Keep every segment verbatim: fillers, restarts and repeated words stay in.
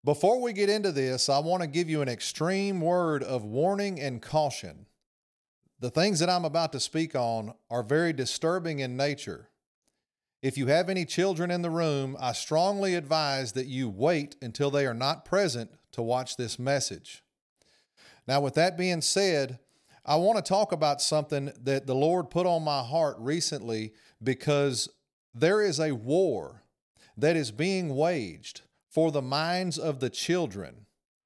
Before we get into this, I want to give you an extreme word of warning and caution. The things that I'm about to speak on are very disturbing in nature. If you have any children in the room, I strongly advise that you wait until they are not present to watch this message. Now, with that being said, I want to talk about something that the Lord put on my heart recently, because there is a war that is being waged for the minds of the children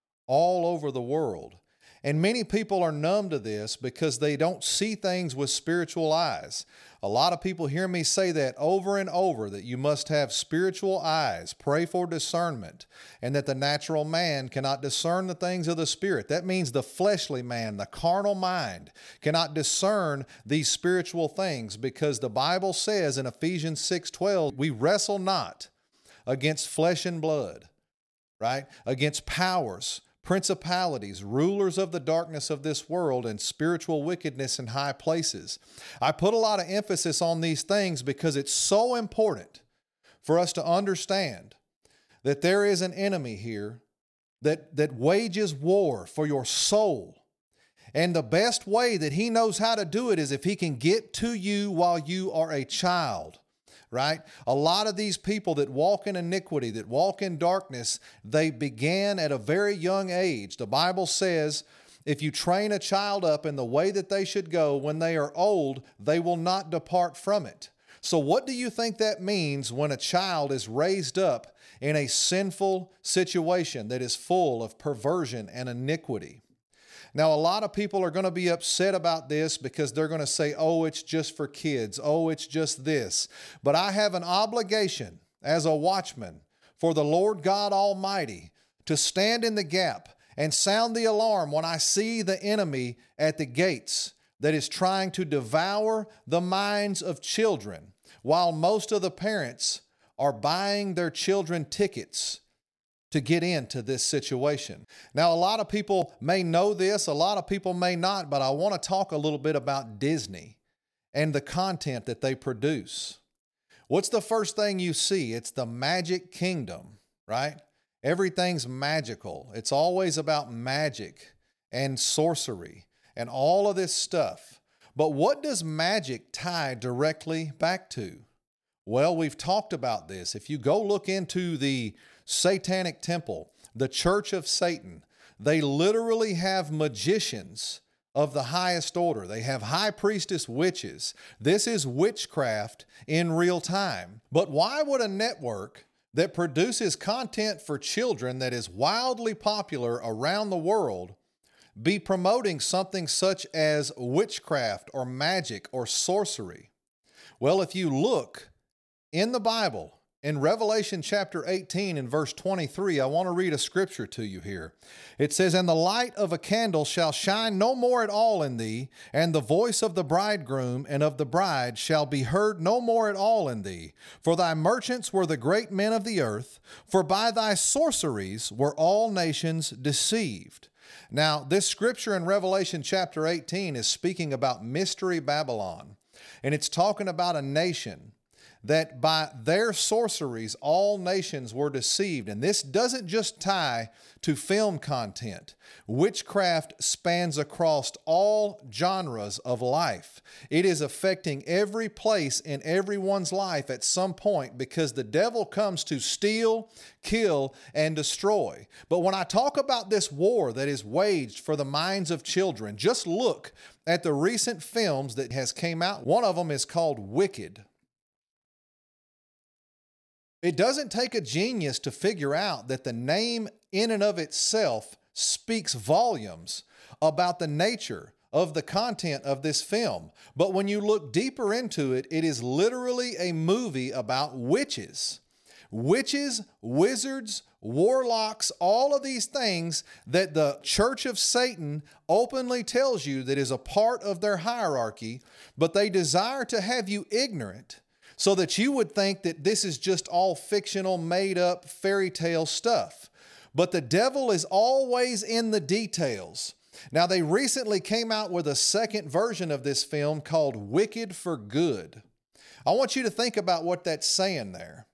all over the world. And many people are numb to this because they don't see things with spiritual eyes. A lot of people hear me say that over and over, that you must have spiritual eyes, pray for discernment, and that the natural man cannot discern the things of the Spirit. That means the fleshly man, the carnal mind, cannot discern these spiritual things, because the Bible says in Ephesians six twelve, we wrestle not against flesh and blood, right? Against powers, principalities, rulers of the darkness of this world, and spiritual wickedness in high places. I put a lot of emphasis on these things because it's so important for us to understand that there is an enemy here that, that wages war for your soul. And the best way that he knows how to do it is if he can get to you while you are a child. Right? A lot of these people that walk in iniquity, that walk in darkness, they began at a very young age. The Bible says, if you train a child up in the way that they should go, when they are old, they will not depart from it. So what do you think that means when a child is raised up in a sinful situation that is full of perversion and iniquity? Now, a lot of people are going to be upset about this because they're going to say, oh, it's just for kids. Oh, it's just this. But I have an obligation as a watchman for the Lord God Almighty to stand in the gap and sound the alarm when I see the enemy at the gates that is trying to devour the minds of children, while most of the parents are buying their children tickets to get into this situation. Now, a lot of people may know this, a lot of people may not, but I want to talk a little bit about Disney and the content that they produce. What's the first thing you see? It's the Magic Kingdom, right? Everything's magical. It's always about magic and sorcery and all of this stuff. But what does magic tie directly back to? Well, we've talked about this. If you go look into the Satanic Temple, the Church of Satan, they literally have magicians of the highest order. They have high priestess witches. This is witchcraft in real time. But why would a network that produces content for children that is wildly popular around the world be promoting something such as witchcraft or magic or sorcery? Well, if you look in the Bible, in Revelation chapter eighteen and verse twenty-three, I want to read a scripture to you here. It says, and the light of a candle shall shine no more at all in thee, and the voice of the bridegroom and of the bride shall be heard no more at all in thee. For thy merchants were the great men of the earth, for by thy sorceries were all nations deceived. Now, this scripture in Revelation chapter eighteen is speaking about Mystery Babylon, and it's talking about a nation that by their sorceries, all nations were deceived. And this doesn't just tie to film content. Witchcraft spans across all genres of life. It is affecting every place in everyone's life at some point, because the devil comes to steal, kill, and destroy. But when I talk about this war that is waged for the minds of children, just look at the recent films that has came out. One of them is called Wicked. It doesn't take a genius to figure out that the name in and of itself speaks volumes about the nature of the content of this film. But when you look deeper into it, it is literally a movie about witches. Witches, wizards, warlocks, all of these things that the Church of Satan openly tells you that is a part of their hierarchy, but they desire to have you ignorant, so that you would think that this is just all fictional, made up fairy tale stuff. But the devil is always in the details. Now, they recently came out with a second version of this film called Wicked for Good. I want you to think about what that's saying there.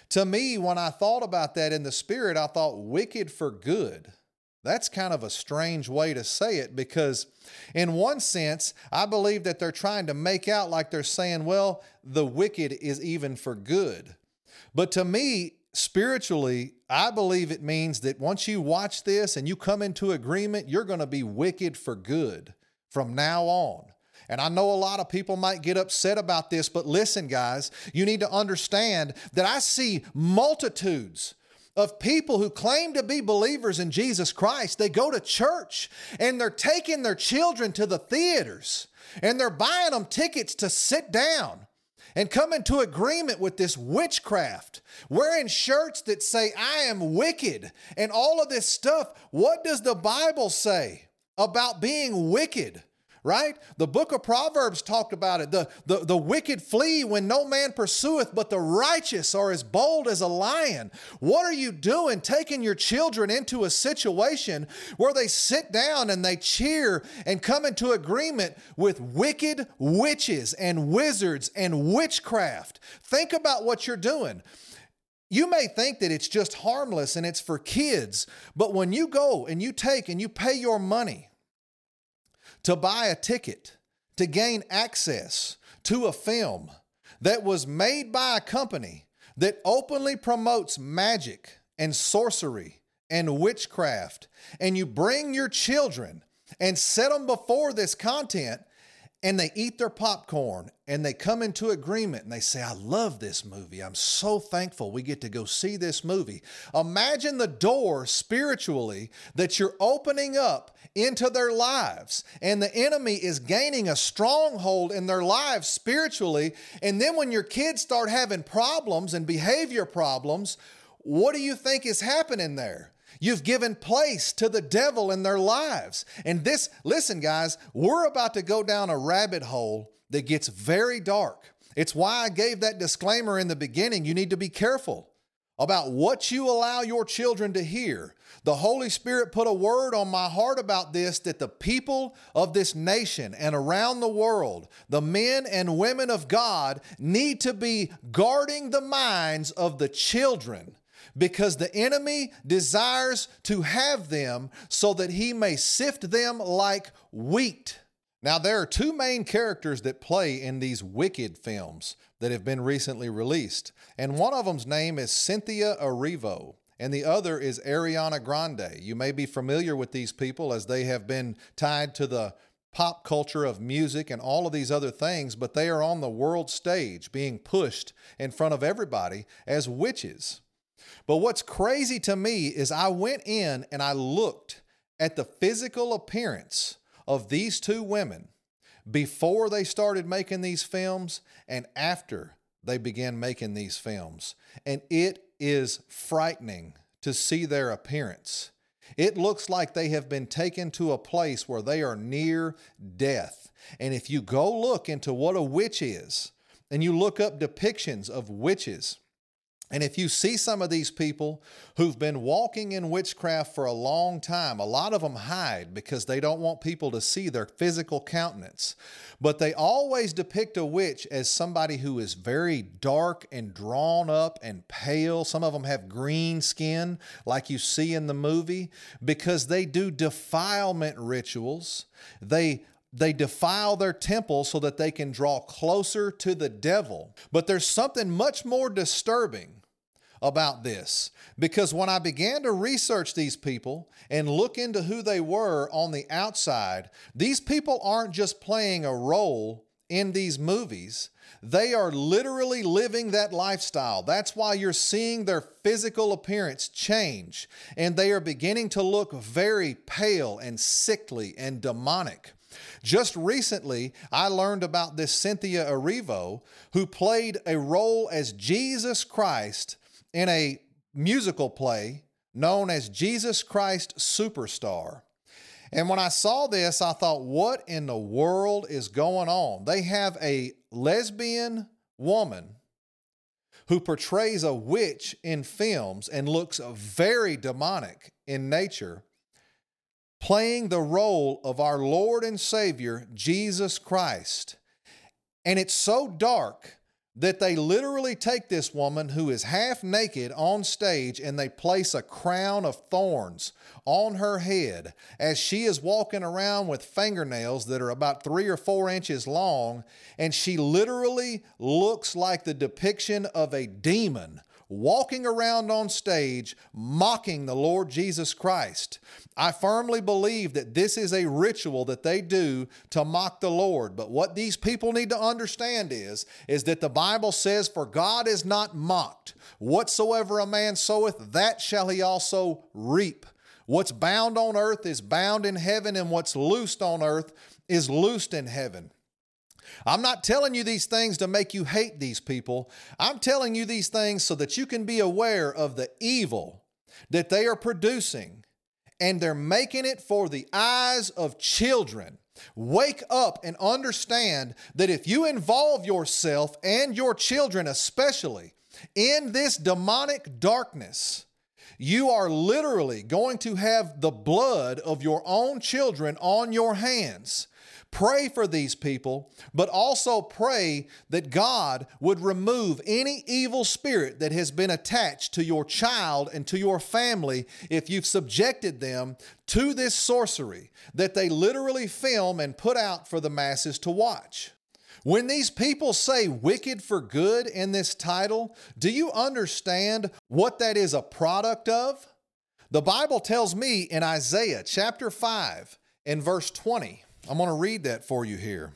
To me, when I thought about that in the spirit, I thought wicked for good. That's kind of a strange way to say it because in one sense, I believe that they're trying to make out like they're saying, well, the wicked is even for good. But to me, spiritually, I believe it means that once you watch this and you come into agreement, you're going to be wicked for good from now on. And I know a lot of people might get upset about this, but listen, guys, you need to understand that I see multitudes of people who claim to be believers in Jesus Christ. They go to church and they're taking their children to the theaters and they're buying them tickets to sit down and come into agreement with this witchcraft, wearing shirts that say, I am wicked, and all of this stuff. What does the Bible say about being wicked? Right? The book of Proverbs talked about it. The, the, the wicked flee when no man pursueth, but the righteous are as bold as a lion. What are you doing taking your children into a situation where they sit down and they cheer and come into agreement with wicked witches and wizards and witchcraft? Think about what you're doing. You may think that it's just harmless and it's for kids, but when you go and you take and you pay your money to buy a ticket, to gain access to a film that was made by a company that openly promotes magic and sorcery and witchcraft, and you bring your children and set them before this content, and they eat their popcorn and they come into agreement and they say, I love this movie. I'm so thankful we get to go see this movie. Imagine the door spiritually that you're opening up into their lives, and the enemy is gaining a stronghold in their lives spiritually. And then when your kids start having problems and behavior problems, what do you think is happening there? You've given place to the devil in their lives. And this, listen, guys, we're about to go down a rabbit hole that gets very dark. It's why I gave that disclaimer in the beginning. You need to be careful about what you allow your children to hear. The Holy Spirit put a word on my heart about this, that the people of this nation and around the world, the men and women of God, need to be guarding the minds of the children, because the enemy desires to have them so that he may sift them like wheat. Now, there are two main characters that play in these wicked films that have been recently released, and one of them's name is Cynthia Erivo, and the other is Ariana Grande. You may be familiar with these people as they have been tied to the pop culture of music and all of these other things, but they are on the world stage being pushed in front of everybody as witches. But what's crazy to me is I went in and I looked at the physical appearance of these two women before they started making these films and after they began making these films. And it is frightening to see their appearance. It looks like they have been taken to a place where they are near death. And if you go look into what a witch is, and you look up depictions of witches, and if you see some of these people who've been walking in witchcraft for a long time, a lot of them hide because they don't want people to see their physical countenance. But they always depict a witch as somebody who is very dark and drawn up and pale. Some of them have green skin like you see in the movie because they do defilement rituals. They They defile their temple so that they can draw closer to the devil. But there's something much more disturbing about this, because when I began to research these people and look into who they were on the outside, these people aren't just playing a role in these movies. They are literally living that lifestyle. That's why you're seeing their physical appearance change, and they are beginning to look very pale and sickly and demonic. Just recently, I learned about this Cynthia Erivo, who played a role as Jesus Christ in a musical play known as Jesus Christ Superstar. And when I saw this, I thought, what in the world is going on? They have a lesbian woman who portrays a witch in films and looks very demonic in nature, playing the role of our Lord and Savior, Jesus Christ. And it's so dark that they literally take this woman who is half naked on stage and they place a crown of thorns on her head as she is walking around with fingernails that are about three or four inches long, and she literally looks like the depiction of a demon walking around on stage mocking the Lord Jesus Christ. I firmly believe that this is a ritual that they do to mock the Lord. But what these people need to understand is, is that the Bible says, "For God is not mocked. Whatsoever a man soweth, that shall he also reap." What's bound on earth is bound in heaven, and what's loosed on earth is loosed in heaven. I'm not telling you these things to make you hate these people. I'm telling you these things so that you can be aware of the evil that they are producing, and they're making it for the eyes of children. Wake up and understand that if you involve yourself and your children especially in this demonic darkness, you are literally going to have the blood of your own children on your hands. Pray for these people, but also pray that God would remove any evil spirit that has been attached to your child and to your family if you've subjected them to this sorcery that they literally film and put out for the masses to watch. When these people say wicked for good in this title, do you understand what that is a product of? The Bible tells me in Isaiah chapter five and verse twenty, I'm going to read that for you here.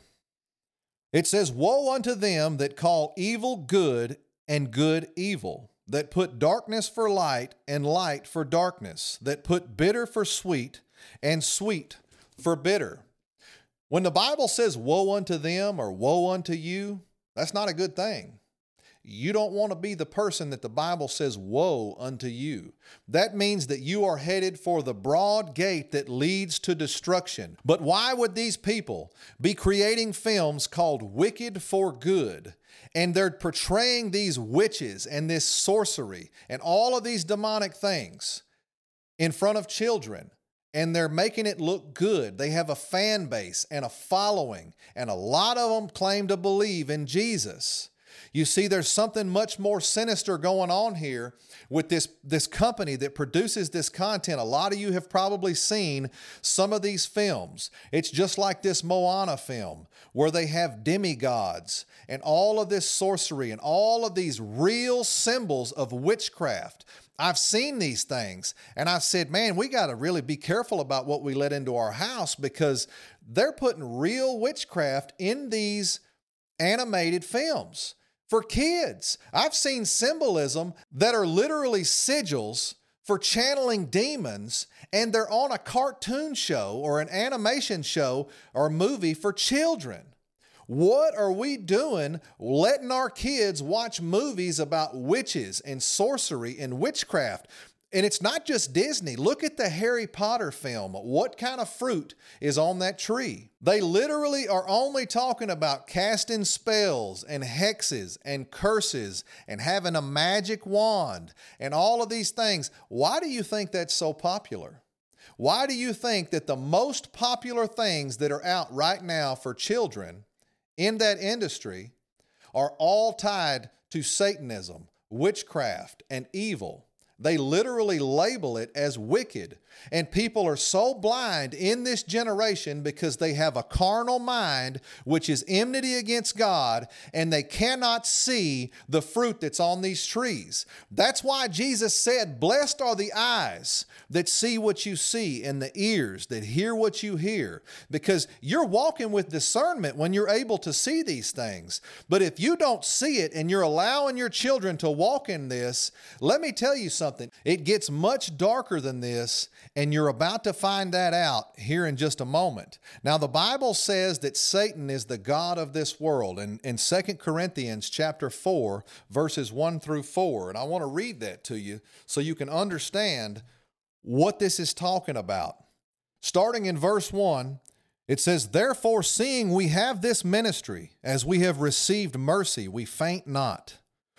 It says, "Woe unto them that call evil good and good evil, that put darkness for light and light for darkness, that put bitter for sweet and sweet for bitter." When the Bible says woe unto them or woe unto you, that's not a good thing. You don't want to be the person that the Bible says woe unto you. That means that you are headed for the broad gate that leads to destruction. But why would these people be creating films called Wicked for Good? And they're portraying these witches and this sorcery and all of these demonic things in front of children. And they're making it look good. They have a fan base and a following, and a lot of them claim to believe in Jesus. You see, there's something much more sinister going on here with this, this company that produces this content. A lot of you have probably seen some of these films. It's just like this Moana film where they have demigods and all of this sorcery and all of these real symbols of witchcraft. I've seen these things and I've said, man, we got to really be careful about what we let into our house, because they're putting real witchcraft in these animated films for kids. I've seen symbolism that are literally sigils for channeling demons, and they're on a cartoon show or an animation show or movie for children. What are we doing letting our kids watch movies about witches and sorcery and witchcraft? And it's not just Disney. Look at the Harry Potter film. What kind of fruit is on that tree? They literally are only talking about casting spells and hexes and curses and having a magic wand and all of these things. Why do you think that's so popular? Why do you think that the most popular things that are out right now for children in that industry are all tied to Satanism, witchcraft, and evil? They literally label it as wicked. And people are so blind in this generation because they have a carnal mind, which is enmity against God, and they cannot see the fruit that's on these trees. That's why Jesus said, blessed are the eyes that see what you see and the ears that hear what you hear, because you're walking with discernment when you're able to see these things. But if you don't see it and you're allowing your children to walk in this, let me tell you something. It gets much darker than this, and you're about to find that out here in just a moment. Now, the Bible says that Satan is the god of this world in, in Second Corinthians chapter four, verses one through four. And I want to read that to you so you can understand what this is talking about. Starting in verse one, it says, "Therefore, seeing we have this ministry, as we have received mercy, we faint not.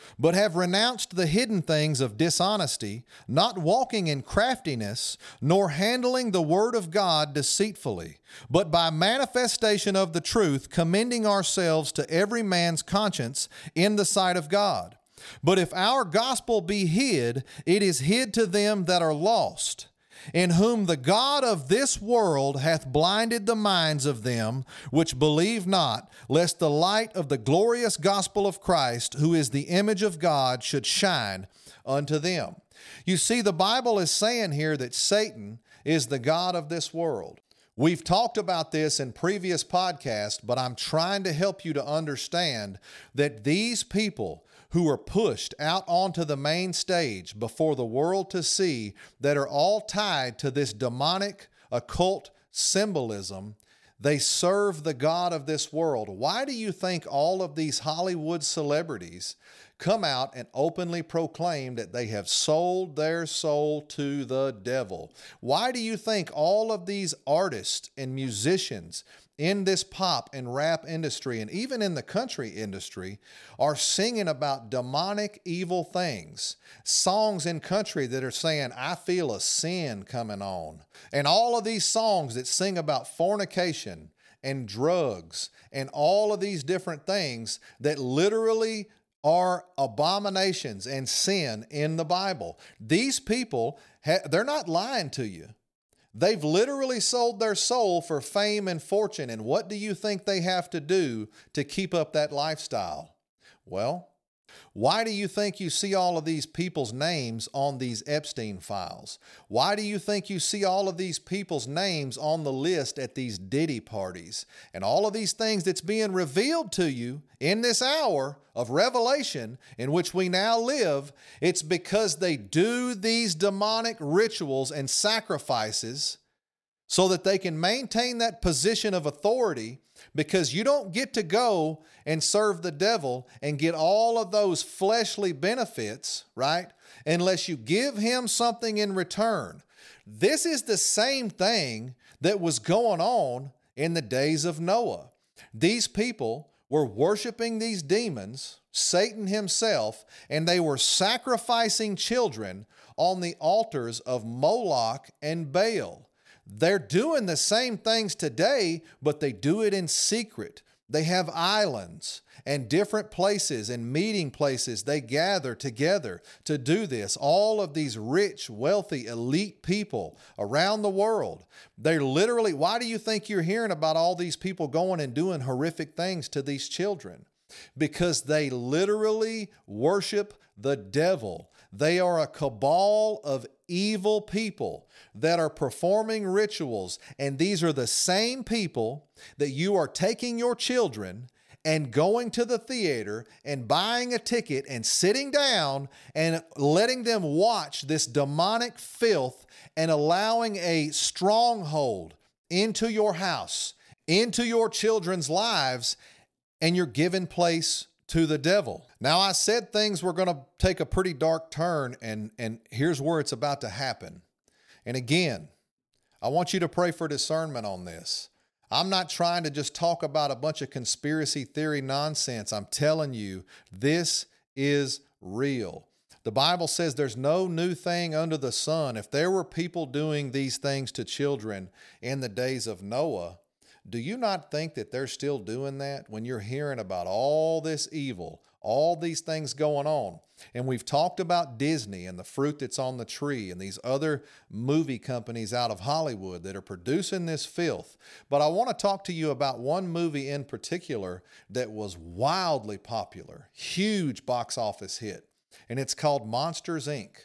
but have renounced the hidden things of dishonesty, not walking in craftiness, nor handling the word of God deceitfully, but by manifestation of the truth, commending ourselves to every man's conscience in the sight of God. But if our gospel be hid, it is hid to them that are lost, in whom the God of this world hath blinded the minds of them which believe not, lest the light of the glorious gospel of Christ, who is the image of God, should shine unto them. You see, the Bible is saying here that Satan is the god of this world. We've talked about this in previous podcasts, but I'm trying to help you to understand that these people who are pushed out onto the main stage before the world to see, that are all tied to this demonic occult symbolism, they serve the god of this world. Why do you think all of these Hollywood celebrities come out and openly proclaim that they have sold their soul to the devil? Why do you think all of these artists and musicians in this pop and rap industry, and even in the country industry, are singing about demonic, evil things? Songs in country that are saying, I feel a sin coming on. And all of these songs that sing about fornication and drugs and all of these different things that literally are abominations and sin in the Bible. These people, ha- they're not lying to you. They've literally sold their soul for fame and fortune. And what do you think they have to do to keep up that lifestyle? Well, why do you think you see all of these people's names on these Epstein files? Why do you think you see all of these people's names on the list at these Diddy parties? And all of these things that's being revealed to you in this hour of revelation in which we now live, it's because they do these demonic rituals and sacrifices so that they can maintain that position of authority, because you don't get to go and serve the devil and get all of those fleshly benefits, right? Unless you give him something in return. This is the same thing that was going on in the days of Noah. These people were worshiping these demons, Satan himself, and they were sacrificing children on the altars of Moloch and Baal. They're doing the same things today, but they do it in secret. They have islands and different places and meeting places. They gather together to do this. All of these rich, wealthy, elite people around the world. They're literally, why do you think you're hearing about all these people going and doing horrific things to these children? Because they literally worship the devil. They are a cabal of evil people that are performing rituals. And these are the same people that you are taking your children and going to the theater and buying a ticket and sitting down and letting them watch this demonic filth and allowing a stronghold into your house, into your children's lives, and you're giving place to the devil. Now, I said things were going to take a pretty dark turn, and, and here's where it's about to happen. And again, I want you to pray for discernment on this. I'm not trying to just talk about a bunch of conspiracy theory nonsense. I'm telling you, this is real. The Bible says there's no new thing under the sun. If there were people doing these things to children in the days of Noah, do you not think that they're still doing that when you're hearing about all this evil, all these things going on? And we've talked about Disney and the fruit that's on the tree and these other movie companies out of Hollywood that are producing this filth. But I want to talk to you about one movie in particular that was wildly popular, huge box office hit, and it's called Monsters, Incorporated.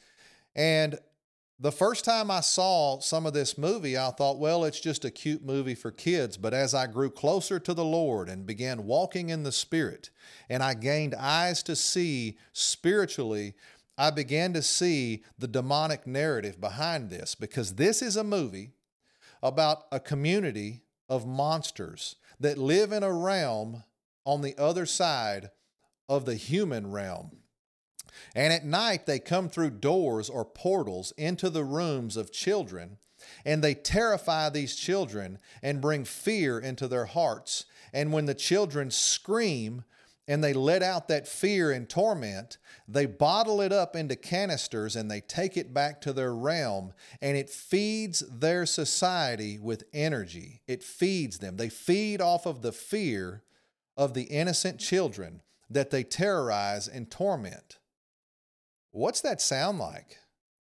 And the first time I saw some of this movie, I thought, well, it's just a cute movie for kids. But as I grew closer to the Lord and began walking in the Spirit, and I gained eyes to see spiritually, I began to see the demonic narrative behind this, because this is a movie about a community of monsters that live in a realm on the other side of the human realm. And at night, they come through doors or portals into the rooms of children, and they terrify these children and bring fear into their hearts. And when the children scream, and they let out that fear and torment, they bottle it up into canisters and they take it back to their realm, and it feeds their society with energy. It feeds them. They feed off of the fear of the innocent children that they terrorize and torment. What's that sound like?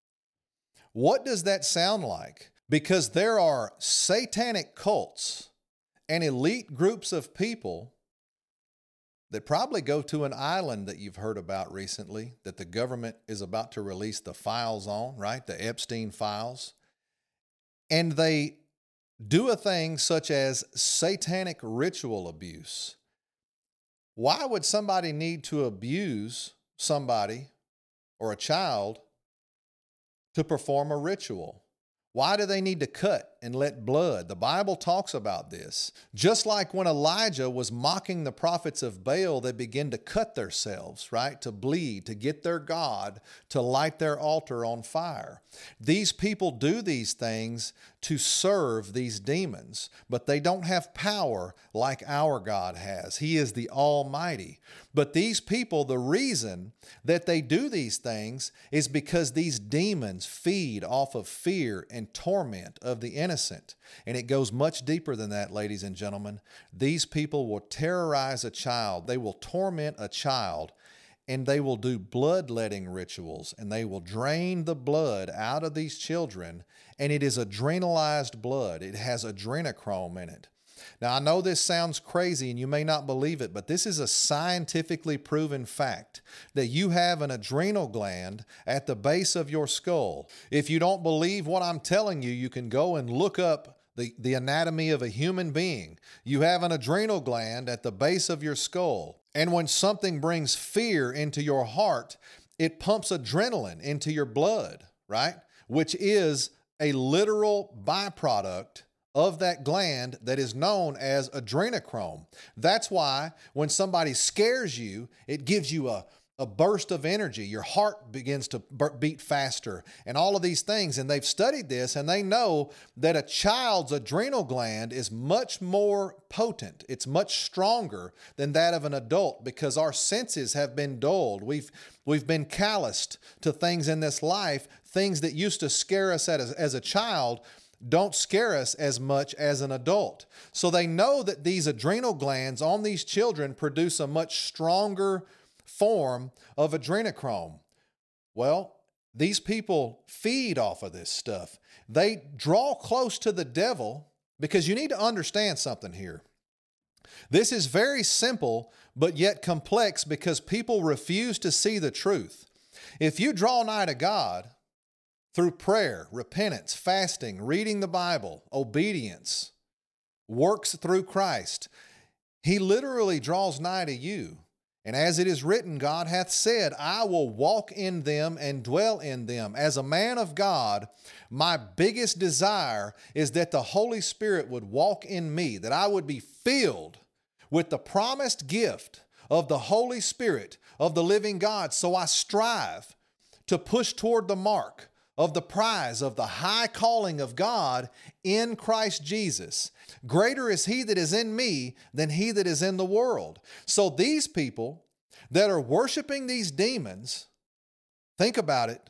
What does that sound like? Because there are satanic cults and elite groups of people that probably go to an island that you've heard about recently that the government is about to release the files on, right? The Epstein files. And they do a thing such as satanic ritual abuse. Why would somebody need to abuse somebody or a child to perform a ritual? Why do they need to cut and let blood? The Bible talks about this. Just like when Elijah was mocking the prophets of Baal, they began to cut themselves, right? To bleed, to get their God to light their altar on fire. These people do these things to serve these demons, but they don't have power like our God has. He is the Almighty. But these people, the reason that they do these things is because these demons feed off of fear and torment of the innocent. And it goes much deeper than that, ladies and gentlemen. These people will terrorize a child. They will torment a child, and they will do bloodletting rituals, and they will drain the blood out of these children. And it is adrenalized blood. It has adrenochrome in it. Now, I know this sounds crazy and you may not believe it, but this is a scientifically proven fact that you have an adrenal gland at the base of your skull. If you don't believe what I'm telling you, you can go and look up the, the anatomy of a human being. You have an adrenal gland at the base of your skull. And when something brings fear into your heart, it pumps adrenaline into your blood, right? Which is a literal byproduct of that gland that is known as adrenochrome. That's why when somebody scares you, it gives you a, a burst of energy. Your heart begins to beat faster and all of these things. And they've studied this, and they know that a child's adrenal gland is much more potent. It's much stronger than that of an adult because our senses have been dulled. We've, we've been calloused to things in this life, things that used to scare us as, as a child don't scare us as much as an adult. So they know that these adrenal glands on these children produce a much stronger form of adrenochrome. Well, these people feed off of this stuff. They draw close to the devil because you need to understand something here. This is very simple, but yet complex because people refuse to see the truth. If you draw nigh to God, through prayer, repentance, fasting, reading the Bible, obedience, works through Christ, He literally draws nigh to you. And as it is written, God hath said, I will walk in them and dwell in them. As a man of God, my biggest desire is that the Holy Spirit would walk in me, that I would be filled with the promised gift of the Holy Spirit of the living God. So I strive to push toward the mark of the prize of the high calling of God in Christ Jesus. Greater is He that is in me than he that is in the world. So these people that are worshiping these demons, think about it,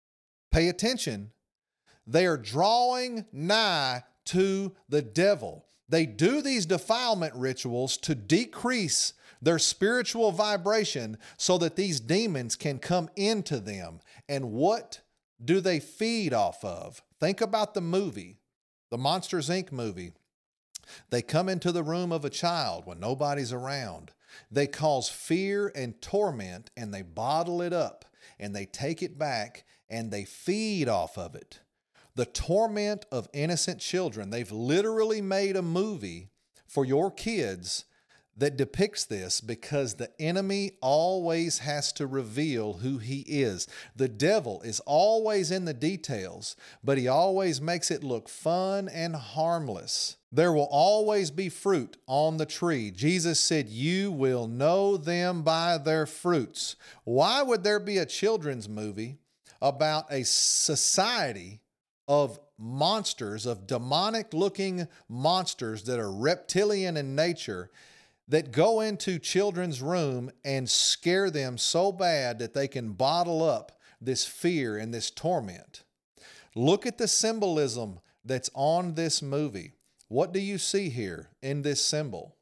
pay attention, they are drawing nigh to the devil. They do these defilement rituals to decrease their spiritual vibration so that these demons can come into them. And what do they feed off of? Think about the movie, the Monsters, Incorporated movie. They come into the room of a child when nobody's around. They cause fear and torment, and they bottle it up, and they take it back, and they feed off of it. The torment of innocent children. They've literally made a movie for your kids that depicts this because the enemy always has to reveal who he is. The devil is always in the details, but he always makes it look fun and harmless. There will always be fruit on the tree. Jesus said, you will know them by their fruits. Why would there be a children's movie about a society of monsters, of demonic-looking monsters that are reptilian in nature, that go into children's room and scare them so bad that they can bottle up this fear and this torment. Look at the symbolism that's on this movie. What do you see here in this symbol?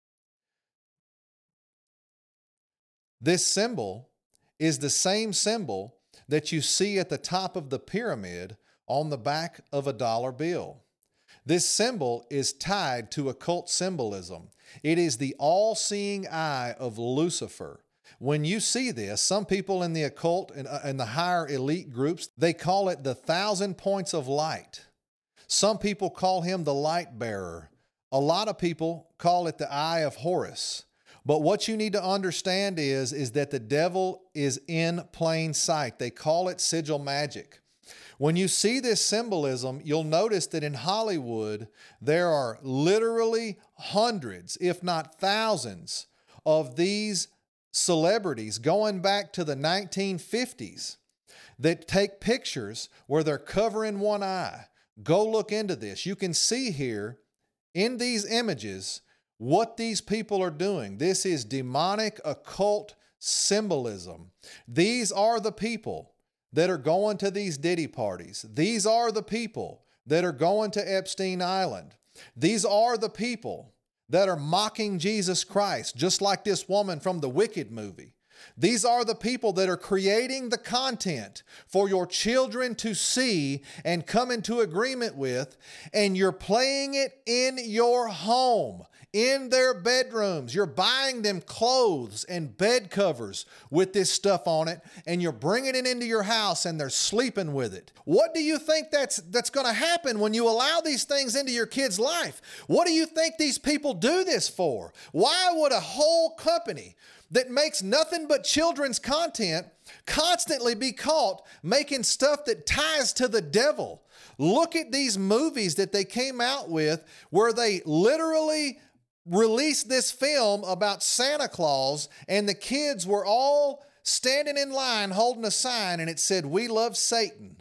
This symbol is the same symbol that you see at the top of the pyramid on the back of a dollar bill. This symbol is tied to occult symbolism. It is the all-seeing eye of Lucifer. When you see this, some people in the occult and uh, in the higher elite groups, they call it the thousand points of light. Some people call him the light bearer. A lot of people call it the eye of Horus. But what you need to understand is, is that the devil is in plain sight. They call it sigil magic. When you see this symbolism, you'll notice that in Hollywood, there are literally hundreds, if not thousands, of these celebrities going back to the nineteen fifties that take pictures where they're covering one eye. Go look into this. You can see here in these images what these people are doing. This is demonic occult symbolism. These are the people that are going to these Diddy parties. These are the people that are going to Epstein Island. These are the people that are mocking Jesus Christ, just like this woman from the Wicked movie. These are the people that are creating the content for your children to see and come into agreement with, and you're playing it in your home, in their bedrooms. You're buying them clothes and bed covers with this stuff on it, and you're bringing it into your house and they're sleeping with it. What do you think that's, that's going to happen when you allow these things into your kid's life? What do you think these people do this for? Why would a whole company that makes nothing but children's content constantly be caught making stuff that ties to the devil? Look at these movies that they came out with where they literally released this film about Santa Claus, and the kids were all standing in line holding a sign and it said, "We love Satan."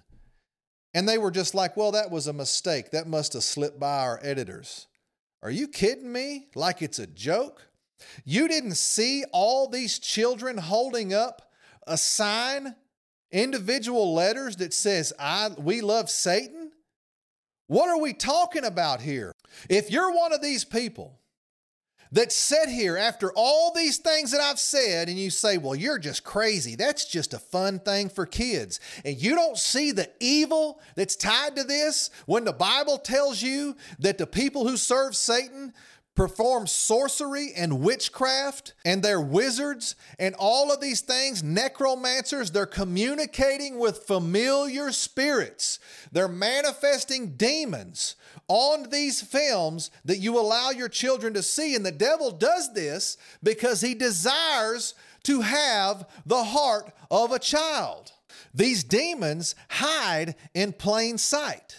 And they were just like, well, that was a mistake. That must have slipped by our editors. Are you kidding me? Like it's a joke? You didn't see all these children holding up a sign, individual letters that says, I, we love Satan? What are we talking about here? If you're one of these people that sit here after all these things that I've said and you say, well, you're just crazy. That's just a fun thing for kids. And you don't see the evil that's tied to this when the Bible tells you that the people who serve Satan perform sorcery and witchcraft, and they're wizards and all of these things, necromancers. They're communicating with familiar spirits. They're manifesting demons on these films that you allow your children to see. And the devil does this because he desires to have the heart of a child. These demons hide in plain sight.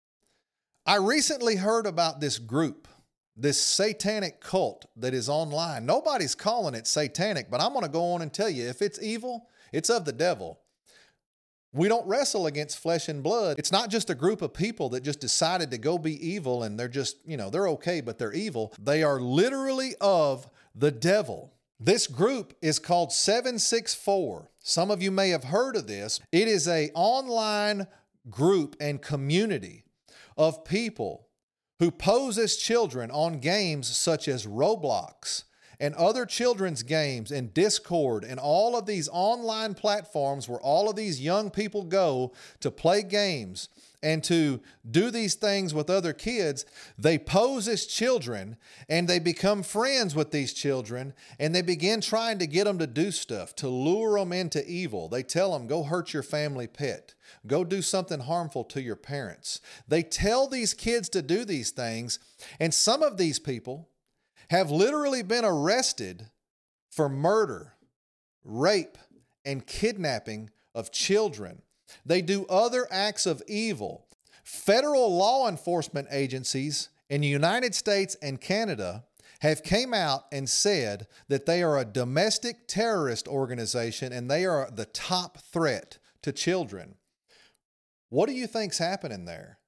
I recently heard about this group, this satanic cult that is online. Nobody's calling it satanic, but I'm going to go on and tell you, if it's evil, it's of the devil. We don't wrestle against flesh and blood. It's not just a group of people that just decided to go be evil and they're just, you know, they're okay, but they're evil. They are literally of the devil. This group is called seven six four. Some of you may have heard of this. It is an online group and community of people who pose as children on games such as Roblox and other children's games and Discord and all of these online platforms where all of these young people go to play games and to do these things with other kids. They pose as children and they become friends with these children, and they begin trying to get them to do stuff, to lure them into evil. They tell them, go hurt your family pet. Go do something harmful to your parents. They tell these kids to do these things, and some of these people have literally been arrested for murder, rape, and kidnapping of children. They do other acts of evil. Federal law enforcement agencies in the United States and Canada have came out and said that they are a domestic terrorist organization and they are the top threat to children. What do you think's happening there?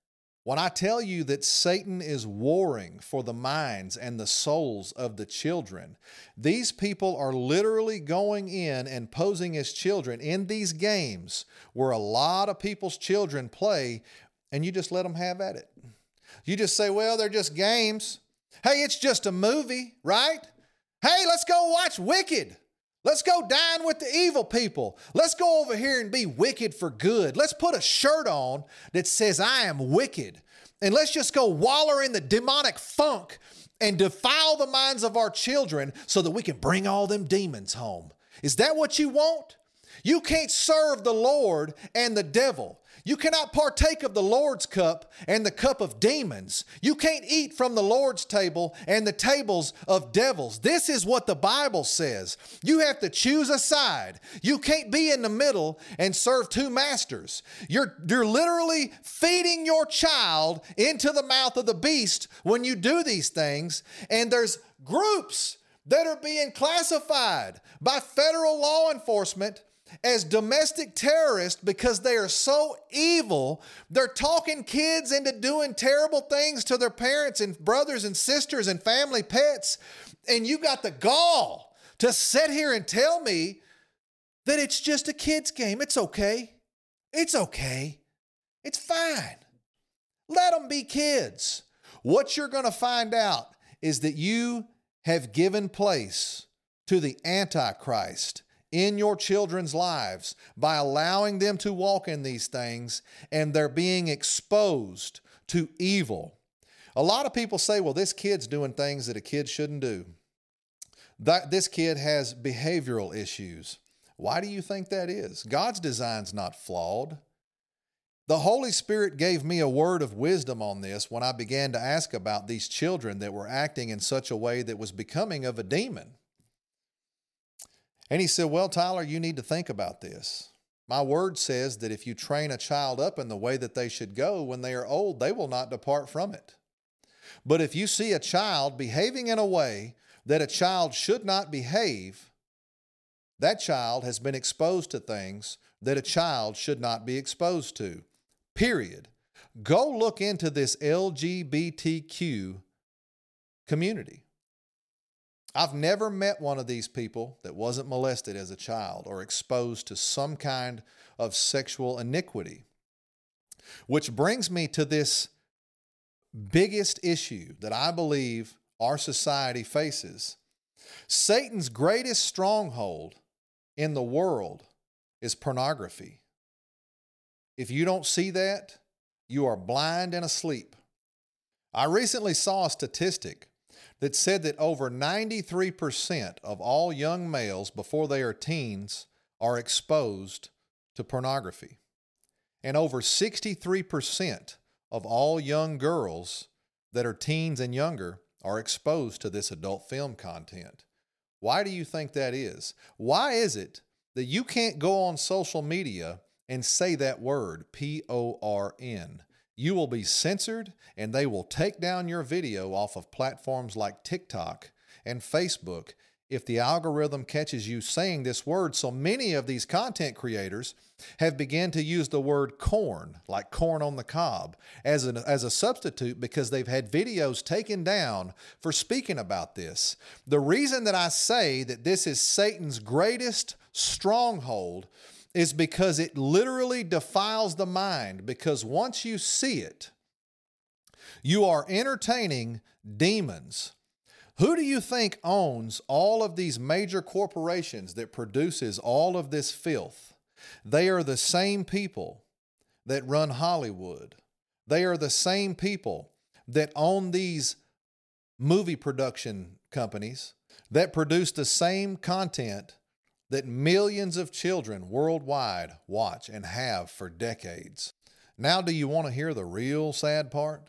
When I tell you that Satan is warring for the minds and the souls of the children, these people are literally going in and posing as children in these games where a lot of people's children play, and you just let them have at it. You just say, well, they're just games. Hey, it's just a movie, right? Hey, let's go watch Wicked. Let's go dine with the evil people. Let's go over here and be wicked for good. Let's put a shirt on that says, I am wicked. And let's just go waller in the demonic funk and defile the minds of our children so that we can bring all them demons home. Is that what you want? You can't serve the Lord and the devil. You cannot partake of the Lord's cup and the cup of demons. You can't eat from the Lord's table and the tables of devils. This is what the Bible says. You have to choose a side. You can't be in the middle and serve two masters. You're, you're literally feeding your child into the mouth of the beast when you do these things. And there's groups that are being classified by federal law enforcement as domestic terrorists because they are so evil. They're talking kids into doing terrible things to their parents and brothers and sisters and family pets. And you got the gall to sit here and tell me that it's just a kid's game. It's okay. It's okay. It's fine. Let them be kids. What you're going to find out is that you have given place to the Antichrist in your children's lives by allowing them to walk in these things, and they're being exposed to evil. A lot of people say, well, this kid's doing things that a kid shouldn't do. That this kid has behavioral issues. Why do you think that is? God's design's not flawed. The Holy Spirit gave me a word of wisdom on this when I began to ask about these children that were acting in such a way that was becoming of a demon. And he said, well, Tyler, you need to think about this. My word says that if you train a child up in the way that they should go, when they are old, they will not depart from it. But if you see a child behaving in a way that a child should not behave, that child has been exposed to things that a child should not be exposed to. Period. Go look into this L G B T Q community. I've never met one of these people that wasn't molested as a child or exposed to some kind of sexual iniquity. Which brings me to this biggest issue that I believe our society faces. Satan's greatest stronghold in the world is pornography. If you don't see that, you are blind and asleep. I recently saw a statistic that said that over ninety-three percent of all young males before they are teens are exposed to pornography. And over sixty-three percent of all young girls that are teens and younger are exposed to this adult film content. Why do you think that is? Why is it that you can't go on social media and say that word, P O R N? You will be censored, and they will take down your video off of platforms like TikTok and Facebook if the algorithm catches you saying this word. So many of these content creators have begun to use the word corn, like corn on the cob, as, an, as a substitute because they've had videos taken down for speaking about this. The reason that I say that this is Satan's greatest stronghold is because it literally defiles the mind, because once you see it, you are entertaining demons. Who do you think owns all of these major corporations that produces all of this filth? They are the same people that run Hollywood. They are the same people that own these movie production companies that produce the same content that millions of children worldwide watch and have for decades. Now, do you want to hear the real sad part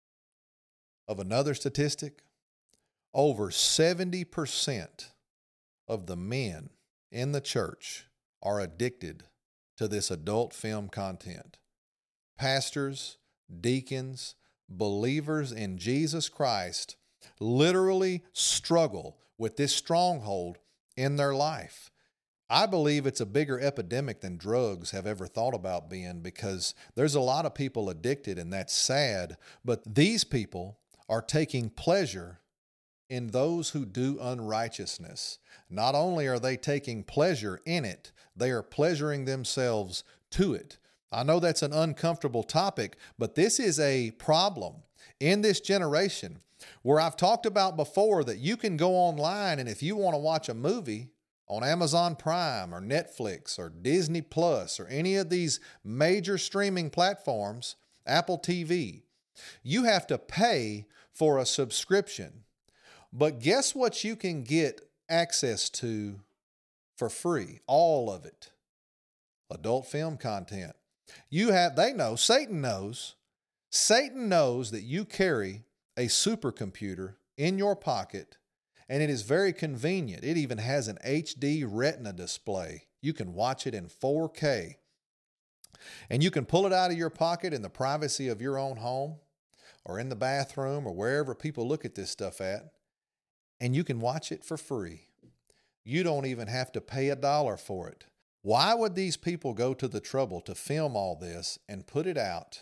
of another statistic? Over seventy percent of the men in the church are addicted to this adult film content. Pastors, deacons, believers in Jesus Christ literally struggle with this stronghold in their life. I believe it's a bigger epidemic than drugs have ever thought about being, because there's a lot of people addicted, and that's sad. But these people are taking pleasure in those who do unrighteousness. Not only are they taking pleasure in it, they are pleasuring themselves to it. I know that's an uncomfortable topic, but this is a problem in this generation where I've talked about before that you can go online, and if you want to watch a movie on Amazon Prime or Netflix or Disney Plus or any of these major streaming platforms, Apple T V, you have to pay for a subscription. But guess what you can get access to for free? All of it. Adult film content. You have, they know, Satan knows, Satan knows that you carry a supercomputer in your pocket, and it is very convenient. It even has an H D retina display. You can watch it in four K. And you can pull it out of your pocket in the privacy of your own home or in the bathroom or wherever people look at this stuff at, and you can watch it for free. You don't even have to pay a dollar for it. Why would these people go to the trouble to film all this and put it out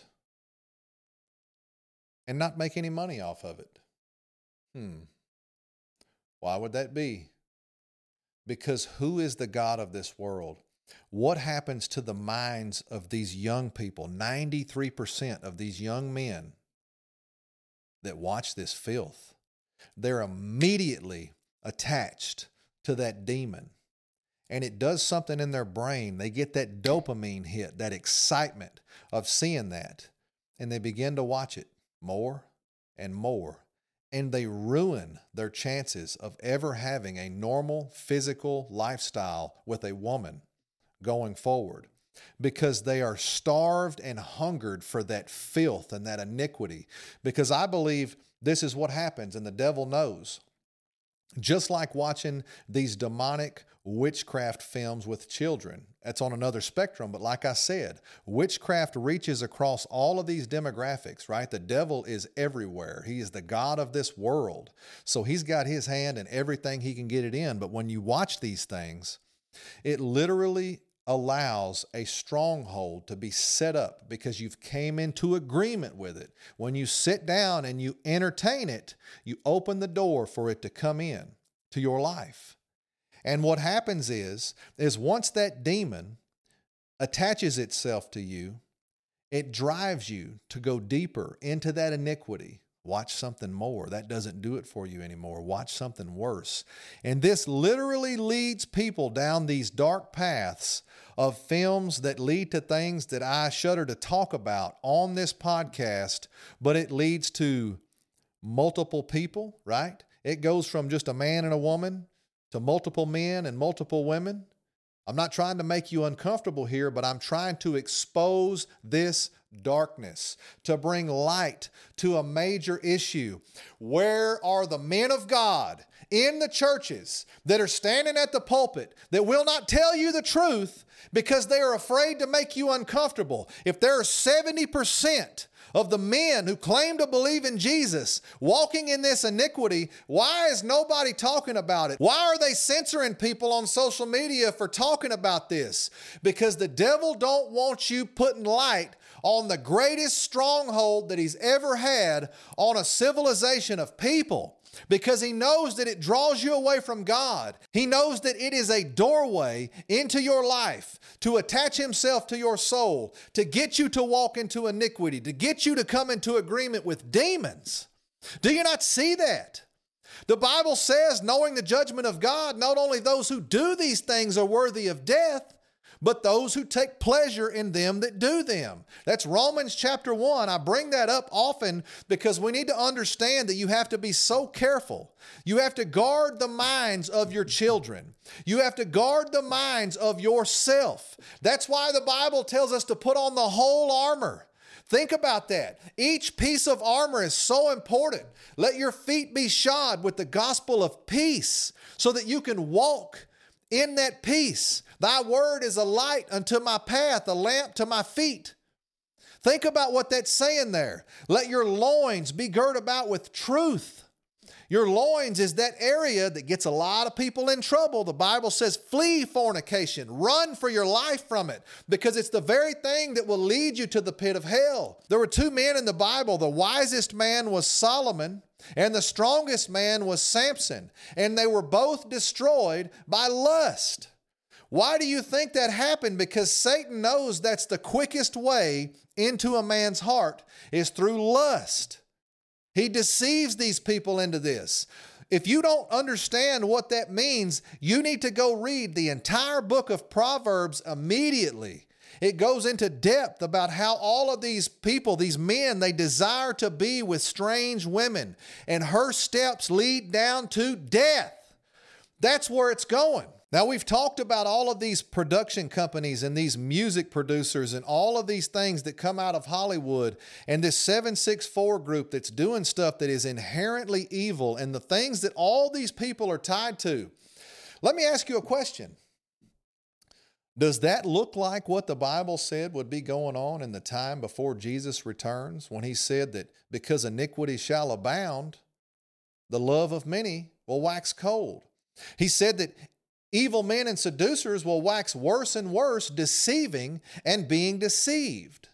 and not make any money off of it? Hmm. Why would that be? Because who is the God of this world? What happens to the minds of these young people? ninety-three percent of these young men that watch this filth, they're immediately attached to that demon. And it does something in their brain. They get that dopamine hit, that excitement of seeing that. And they begin to watch it more and more. And they ruin their chances of ever having a normal physical lifestyle with a woman going forward, because they are starved and hungered for that filth and that iniquity. Because I believe this is what happens, and the devil knows. Just like watching these demonic witchcraft films with children. That's on another spectrum, but like I said, witchcraft reaches across all of these demographics, right? The devil is everywhere. He is the God of this world. So he's got his hand in everything he can get it in. But when you watch these things, it literally allows a stronghold to be set up because you've came into agreement with it. When you sit down and you entertain it, you open the door for it to come in to your life. And what happens is, is once that demon attaches itself to you, it drives you to go deeper into that iniquity. Watch something more. That doesn't do it for you anymore. Watch something worse. And this literally leads people down these dark paths of films that lead to things that I shudder to talk about on this podcast, but it leads to multiple people, right? It goes from just a man and a woman to multiple men and multiple women. I'm not trying to make you uncomfortable here, but I'm trying to expose this darkness, to bring light to a major issue. Where are the men of God in the churches that are standing at the pulpit that will not tell you the truth because they are afraid to make you uncomfortable? If there are seventy percent of the men who claim to believe in Jesus walking in this iniquity, why is nobody talking about it? Why are they censoring people on social media for talking about this? Because the devil don't want you putting light on the greatest stronghold that he's ever had on a civilization of people, because he knows that it draws you away from God. He knows that it is a doorway into your life to attach himself to your soul, to get you to walk into iniquity, to get you to come into agreement with demons. Do you not see that? The Bible says, knowing the judgment of God, not only those who do these things are worthy of death, but those who take pleasure in them that do them. That's Romans chapter one. I bring that up often because we need to understand that you have to be so careful. You have to guard the minds of your children. You have to guard the minds of yourself. That's why the Bible tells us to put on the whole armor. Think about that. Each piece of armor is so important. Let your feet be shod with the gospel of peace so that you can walk in that peace. Thy word is a light unto my path, a lamp to my feet. Think about what that's saying there. Let your loins be girt about with truth. Your loins is that area that gets a lot of people in trouble. The Bible says, flee fornication, run for your life from it, because it's the very thing that will lead you to the pit of hell. There were two men in the Bible. The wisest man was Solomon, and the strongest man was Samson, and they were both destroyed by lust. Why do you think that happened? Because Satan knows that's the quickest way into a man's heart is through lust. He deceives these people into this. If you don't understand what that means, you need to go read the entire book of Proverbs immediately. It goes into depth about how all of these people, these men, they desire to be with strange women, and her steps lead down to death. That's where it's going. Now, we've talked about all of these production companies and these music producers and all of these things that come out of Hollywood and this seven six four group that's doing stuff that is inherently evil and the things that all these people are tied to. Let me ask you a question. Does that look like what the Bible said would be going on in the time before Jesus returns, when he said that because iniquity shall abound, the love of many will wax cold? He said that evil men and seducers will wax worse and worse, deceiving and being deceived.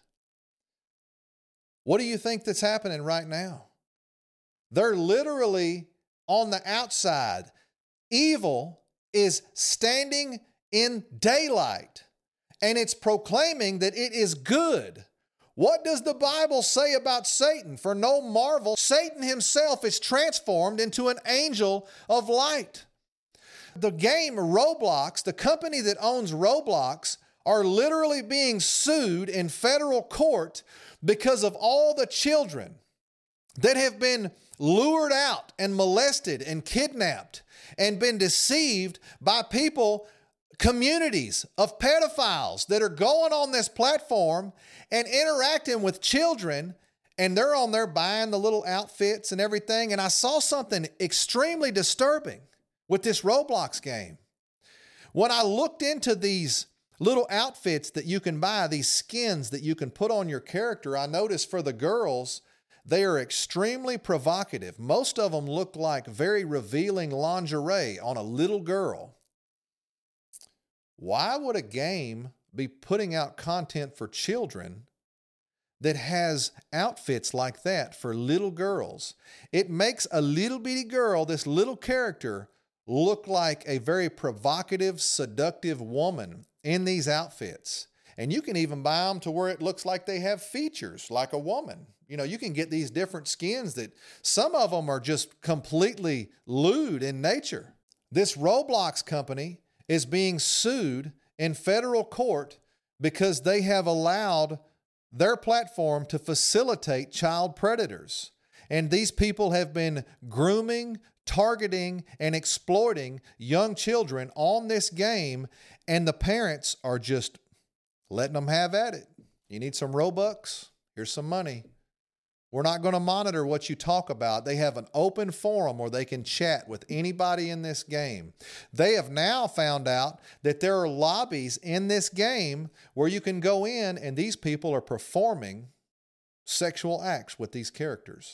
What do you think that's happening right now? They're literally on the outside. Evil is standing in daylight, and it's proclaiming that it is good. What does the Bible say about Satan? For no marvel, Satan himself is transformed into an angel of light. The game Roblox, the company that owns Roblox, are literally being sued in federal court because of all the children that have been lured out and molested and kidnapped and been deceived by people, communities of pedophiles that are going on this platform and interacting with children, and they're on there buying the little outfits and everything. And I saw something extremely disturbing with this Roblox game. When I looked into these little outfits that you can buy, these skins that you can put on your character, I noticed for the girls, they are extremely provocative. Most of them look like very revealing lingerie on a little girl. Why would a game be putting out content for children that has outfits like that for little girls? It makes a little bitty girl, this little character, look like a very provocative, seductive woman in these outfits. And you can even buy them to where it looks like they have features like a woman. You know, you can get these different skins that some of them are just completely lewd in nature. This Roblox company is being sued in federal court because they have allowed their platform to facilitate child predators. And these people have been grooming, targeting, and exploiting young children on this game, and the parents are just letting them have at it. You need some Robux? Here's some money. We're not going to monitor what you talk about. They have an open forum where they can chat with anybody in this game. They have now found out that there are lobbies in this game where you can go in and these people are performing sexual acts with these characters,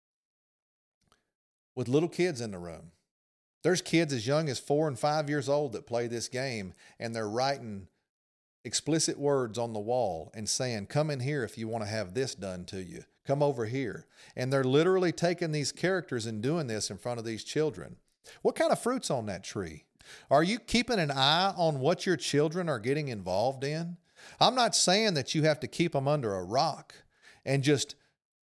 with little kids in the room. There's kids as young as four and five years old that play this game, and they're writing explicit words on the wall and saying, come in here if you want to have this done to you. Come over here. And they're literally taking these characters and doing this in front of these children. What kind of fruit's on that tree? Are you keeping an eye on what your children are getting involved in? I'm not saying that you have to keep them under a rock and just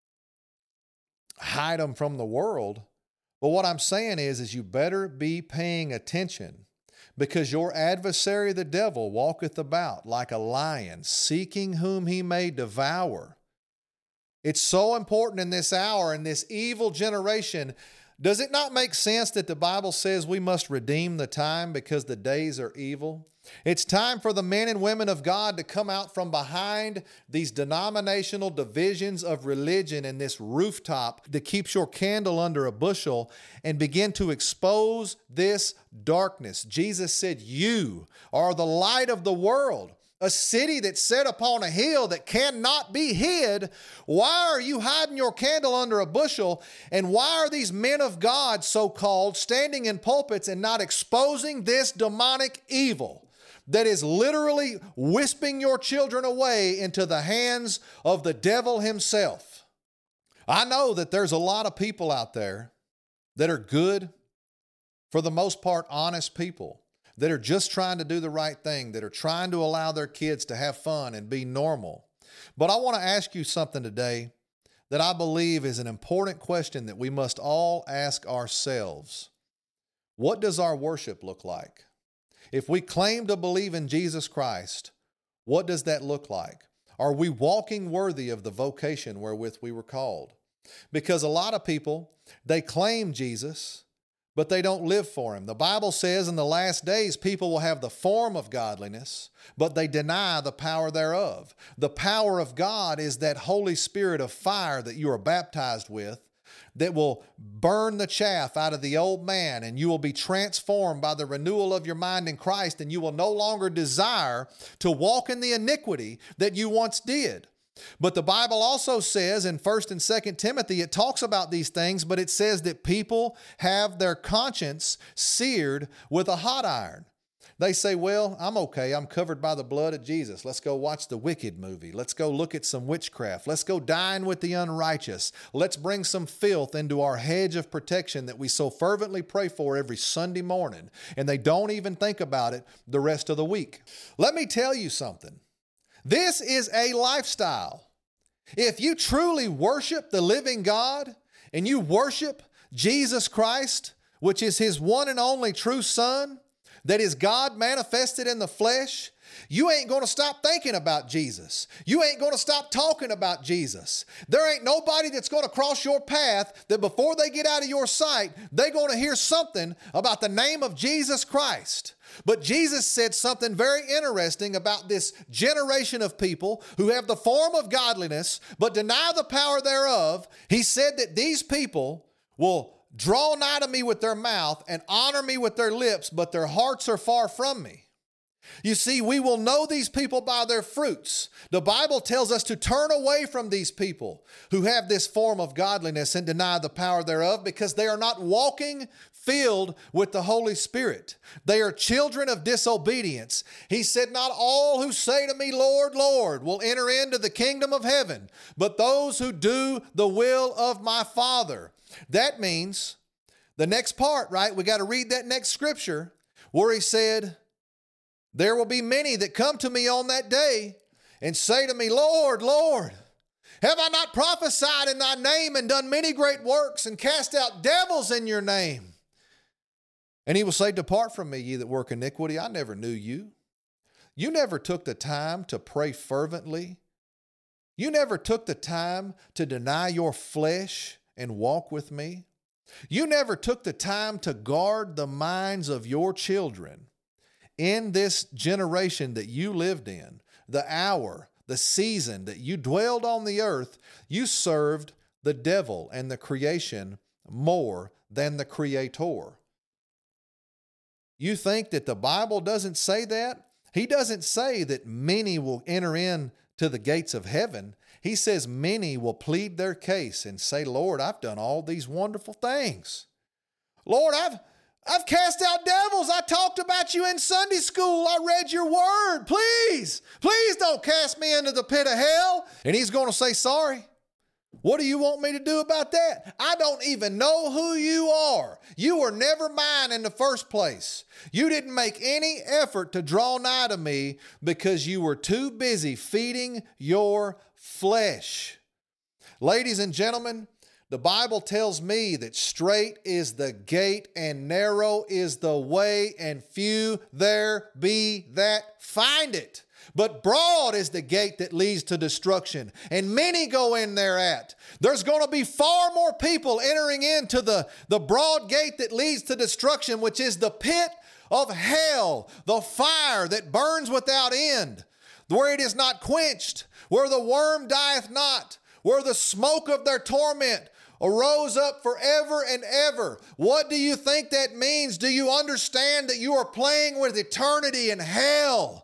hide them from the world. But what I'm saying is, is you better be paying attention, because your adversary, the devil, walketh about like a lion, seeking whom he may devour. It's so important in this hour, in this evil generation. Does it not make sense that the Bible says we must redeem the time because the days are evil? It's time for the men and women of God to come out from behind these denominational divisions of religion and this rooftop that keeps your candle under a bushel and begin to expose this darkness. Jesus said, you are the light of the world. a city that's set upon a hill that cannot be hid. Why are you hiding your candle under a bushel? And why are these men of God, so-called, standing in pulpits and not exposing this demonic evil that is literally wisping your children away into the hands of the devil himself? I know that there's a lot of people out there that are good, for the most part, honest people, that are just trying to do the right thing, that are trying to allow their kids to have fun and be normal. But I want to ask you something today that I believe is an important question that we must all ask ourselves. What does our worship look like? If we claim to believe in Jesus Christ, what does that look like? Are we walking worthy of the vocation wherewith we were called? Because a lot of people, they claim Jesus, but they don't live for him. The Bible says in the last days, people will have the form of godliness, but they deny the power thereof. The power of God is that Holy Spirit of fire that you are baptized with, that will burn the chaff out of the old man, and you will be transformed by the renewal of your mind in Christ, and you will no longer desire to walk in the iniquity that you once did. But the Bible also says in First and Second Timothy, it talks about these things, but it says that people have their conscience seared with a hot iron. They say, well, I'm okay. I'm covered by the blood of Jesus. Let's go watch the Wicked movie. Let's go look at some witchcraft. Let's go dine with the unrighteous. Let's bring some filth into our hedge of protection that we so fervently pray for every Sunday morning. And they don't even think about it the rest of the week. Let me tell you something. This is a lifestyle. If you truly worship the living God and you worship Jesus Christ, which is his one and only true Son, that is God manifested in the flesh, you ain't going to stop thinking about Jesus. You ain't going to stop talking about Jesus. There ain't nobody that's going to cross your path that before they get out of your sight, they're going to hear something about the name of Jesus Christ. But Jesus said something very interesting about this generation of people who have the form of godliness but deny the power thereof. He said that these people will draw nigh to me with their mouth and honor me with their lips, but their hearts are far from me. You see, we will know these people by their fruits. The Bible tells us to turn away from these people who have this form of godliness and deny the power thereof, because they are not walking filled with the Holy Spirit. They are children of disobedience. He said, not all who say to me, Lord, Lord, will enter into the kingdom of heaven, but those who do the will of my Father. That means the next part, right? We got to read that next scripture where he said, there will be many that come to me on that day and say to me, Lord, Lord, have I not prophesied in thy name and done many great works and cast out devils in your name? And he will say, depart from me, ye that work iniquity. I never knew you. You never took the time to pray fervently. You never took the time to deny your flesh and walk with me. You never took the time to guard the minds of your children. In this generation that you lived in, the hour, the season that you dwelled on the earth, you served the devil and the creation more than the Creator. You think that the Bible doesn't say that? He doesn't say that many will enter in to the gates of heaven. He says many will plead their case and say, Lord, I've done all these wonderful things. Lord, I've I've cast out devils. I talked about you in Sunday school. I read your word. Please, please don't cast me into the pit of hell. And he's going to say, sorry. What do you want me to do about that? I don't even know who you are. You were never mine in the first place. You didn't make any effort to draw nigh to me because you were too busy feeding your flesh. Ladies and gentlemen, the Bible tells me that straight is the gate and narrow is the way, and few there be that find it. But broad is the gate that leads to destruction, and many go in thereat. There's going to be far more people entering into the, the broad gate that leads to destruction, which is the pit of hell, the fire that burns without end, where it is not quenched, where the worm dieth not, where the smoke of their torment arose up forever and ever. What do you think that means? Do you understand that you are playing with eternity in hell?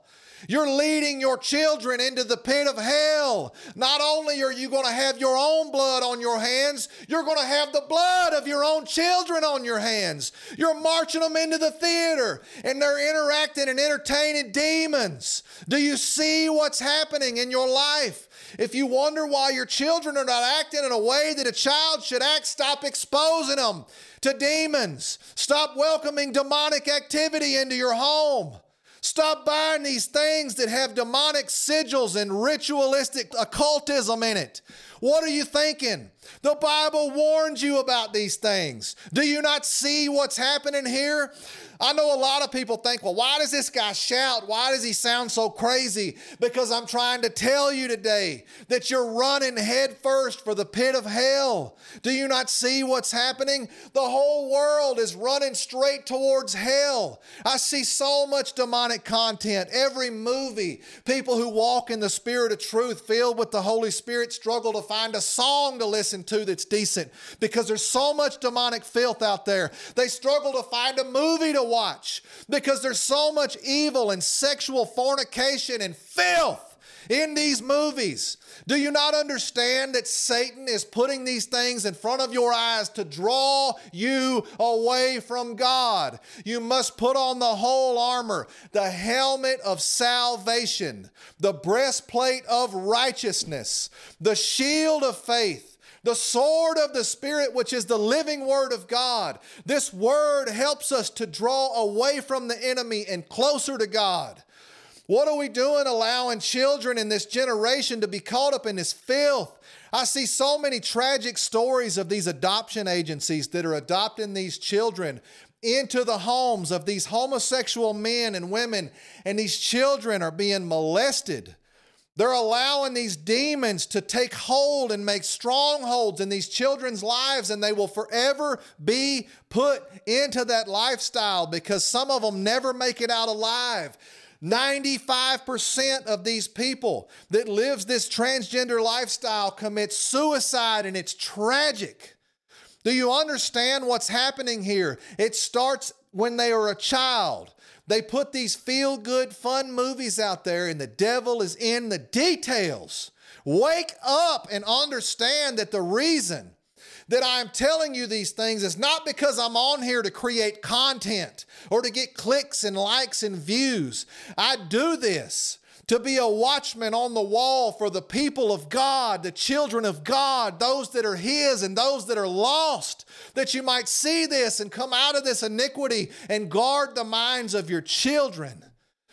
You're leading your children into the pit of hell. Not only are you going to have your own blood on your hands, you're going to have the blood of your own children on your hands. You're marching them into the theater and they're interacting and entertaining demons. Do you see what's happening in your life? If you wonder why your children are not acting in a way that a child should act, stop exposing them to demons. Stop welcoming demonic activity into your home. Stop buying these things that have demonic sigils and ritualistic occultism in it. What are you thinking? The Bible warns you about these things. Do you not see what's happening here? I know a lot of people think, well, why does this guy shout? Why does he sound so crazy? Because I'm trying to tell you today that you're running head first for the pit of hell. Do you not see what's happening? The whole world is running straight towards hell. I see so much demonic content. Every movie, people who walk in the spirit of truth, filled with the Holy Spirit, struggle to find a song to listen to that's decent because there's so much demonic filth out there. They struggle to find a movie to watch because there's so much evil and sexual fornication and filth in these movies. Do you not understand that Satan is putting these things in front of your eyes to draw you away from God? You must put on the whole armor, the helmet of salvation, the breastplate of righteousness, the shield of faith, the sword of the Spirit, which is the living word of God. This word helps us to draw away from the enemy and closer to God. What are we doing allowing children in this generation to be caught up in this filth? I see so many tragic stories of these adoption agencies that are adopting these children into the homes of these homosexual men and women, and these children are being molested. They're allowing these demons to take hold and make strongholds in these children's lives, and they will forever be put into that lifestyle because some of them never make it out alive. ninety-five percent of these people that lives this transgender lifestyle commit suicide, and it's tragic. Do you understand what's happening here? It starts when they are a child. They put these feel-good, fun movies out there, and the devil is in the details. Wake up and understand that the reason that I'm telling you these things is not because I'm on here to create content or to get clicks and likes and views. I do this to be a watchman on the wall for the people of God, the children of God, those that are His and those that are lost, that you might see this and come out of this iniquity and guard the minds of your children.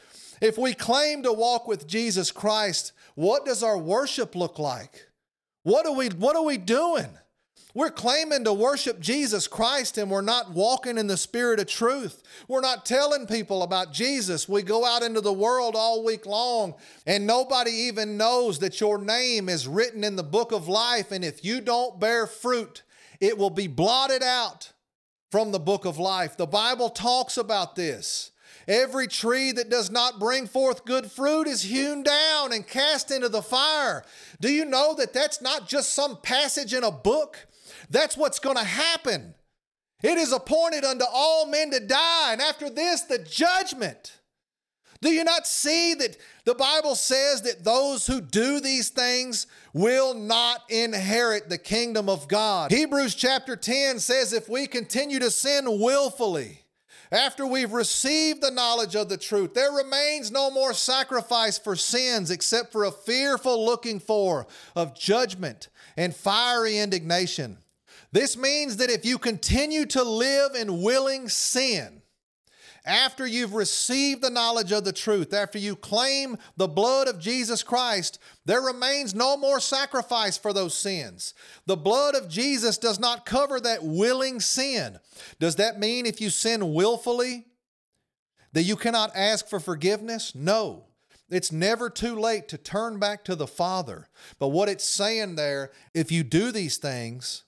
If we claim to walk with Jesus Christ, what does our worship look like? What are we, what are we doing? We're claiming to worship Jesus Christ, and we're not walking in the spirit of truth. We're not telling people about Jesus. We go out into the world all week long, and nobody even knows that your name is written in the book of life. And if you don't bear fruit, it will be blotted out from the book of life. The Bible talks about this. Every tree that does not bring forth good fruit is hewn down and cast into the fire. Do you know that that's not just some passage in a book? That's what's going to happen. It is appointed unto all men to die, and after this, the judgment. Do you not see that the Bible says that those who do these things will not inherit the kingdom of God? Hebrews chapter ten says if we continue to sin willfully, after we've received the knowledge of the truth, there remains no more sacrifice for sins except for a fearful looking for of judgment and fiery indignation. This means that if you continue to live in willing sin, after you've received the knowledge of the truth, after you claim the blood of Jesus Christ, there remains no more sacrifice for those sins. The blood of Jesus does not cover that willing sin. Does that mean if you sin willfully, that you cannot ask for forgiveness? No. It's never too late to turn back to the Father. But what it's saying there, if you do these things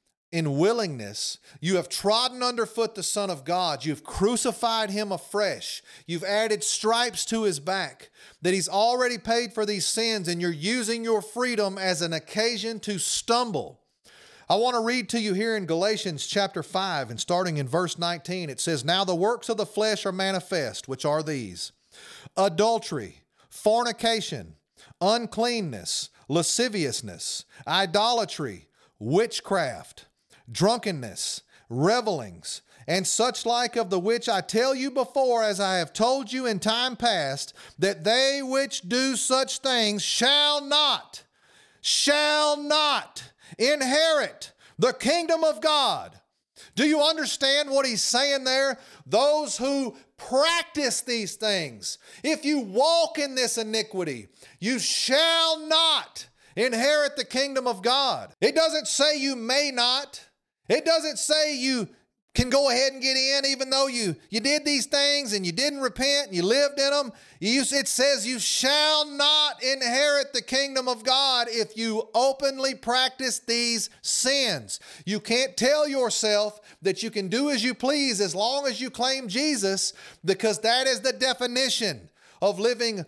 in willingness, you have trodden underfoot the Son of God. You've crucified Him afresh. You've added stripes to His back, that He's already paid for these sins, and you're using your freedom as an occasion to stumble. I want to read to you here in Galatians chapter five, and starting in verse nineteen, it says, "Now the works of the flesh are manifest, which are these: adultery, fornication, uncleanness, lasciviousness, idolatry, witchcraft, drunkenness, revelings, and such like, of the which I tell you before, as I have told you in time past, that they which do such things shall not, shall not inherit the kingdom of God. Do you understand what he's saying there? Those who practice these things, if you walk in this iniquity, you shall not inherit the kingdom of God. It doesn't say you may not. It doesn't say you can go ahead and get in even though you, you did these things and you didn't repent and you lived in them. You, it says you shall not inherit the kingdom of God if you openly practice these sins. You can't tell yourself that you can do as you please as long as you claim Jesus, because that is the definition of living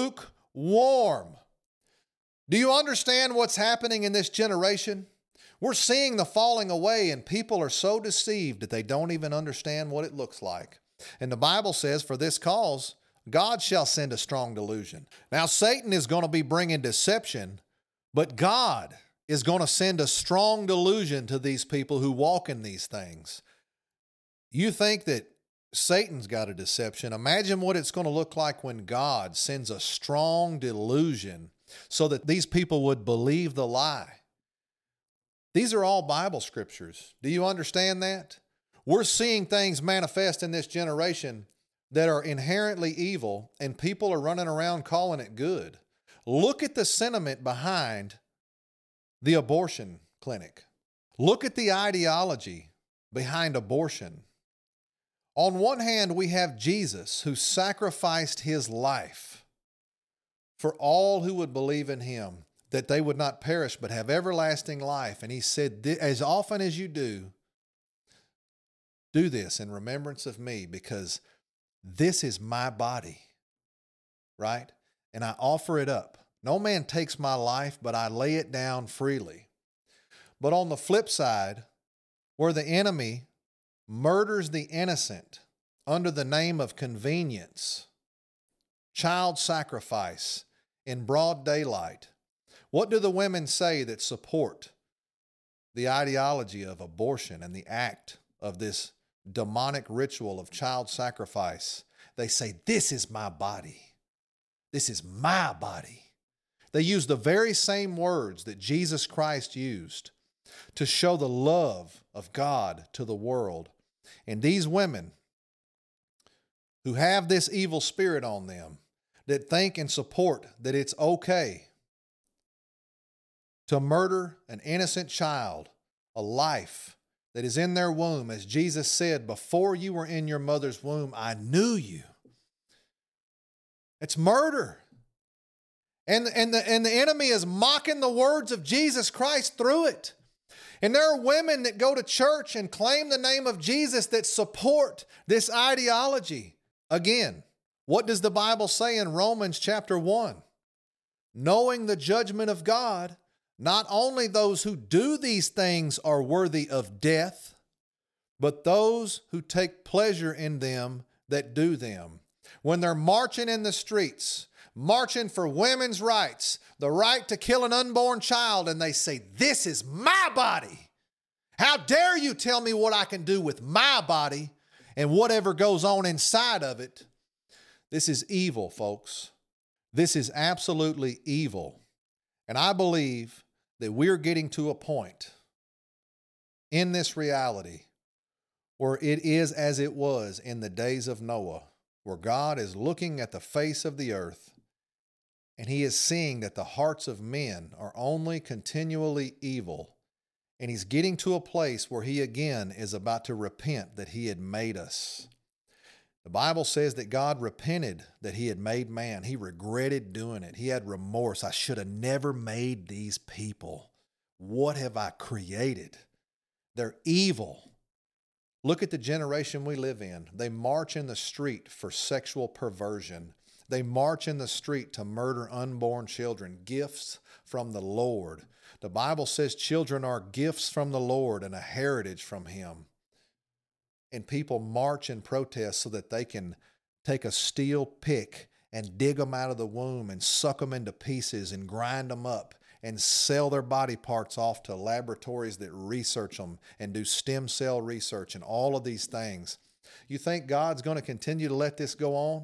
lukewarm. Do you understand what's happening in this generation? We're seeing the falling away, and people are so deceived that they don't even understand what it looks like. And the Bible says, for this cause, God shall send a strong delusion. Now, Satan is going to be bringing deception, but God is going to send a strong delusion to these people who walk in these things. You think that Satan's got a deception. Imagine what it's going to look like when God sends a strong delusion so that these people would believe the lie. These are all Bible scriptures. Do you understand that? We're seeing things manifest in this generation that are inherently evil, and people are running around calling it good. Look at the sentiment behind the abortion clinic. Look at the ideology behind abortion. On one hand, we have Jesus, who sacrificed his life for all who would believe in him, that they would not perish but have everlasting life. And he said, as often as you do, do this in remembrance of me, because this is my body, right? And I offer it up. No man takes my life, but I lay it down freely. But on the flip side, where the enemy murders the innocent under the name of convenience, child sacrifice in broad daylight, what do the women say that support the ideology of abortion and the act of this demonic ritual of child sacrifice? They say, this is my body. This is my body. They use the very same words that Jesus Christ used to show the love of God to the world. And these women who have this evil spirit on them, that think and support that it's okay to murder an innocent child, a life that is in their womb. As Jesus said, before you were in your mother's womb, I knew you. It's murder. And, and, the, and the enemy is mocking the words of Jesus Christ through it. And there are women that go to church and claim the name of Jesus that support this ideology. Again, what does the Bible say in Romans chapter one? Knowing the judgment of God, not only those who do these things are worthy of death, but those who take pleasure in them that do them. When they're marching in the streets, marching for women's rights, the right to kill an unborn child, and they say, this is my body. How dare you tell me what I can do with my body and whatever goes on inside of it? This is evil, folks. This is absolutely evil. And I believe that we're getting to a point in this reality where it is as it was in the days of Noah, where God is looking at the face of the earth and he is seeing that the hearts of men are only continually evil. And he's getting to a place where he again is about to repent that he had made us. The Bible says that God repented that he had made man. He regretted doing it. He had remorse. I should have never made these people. What have I created? They're evil. Look at the generation we live in. They march in the street for sexual perversion. They march in the street to murder unborn children, gifts from the Lord. The Bible says children are gifts from the Lord and a heritage from him. And people march and protest so that they can take a steel pick and dig them out of the womb and suck them into pieces and grind them up and sell their body parts off to laboratories that research them and do stem cell research and all of these things. You think God's going to continue to let this go on?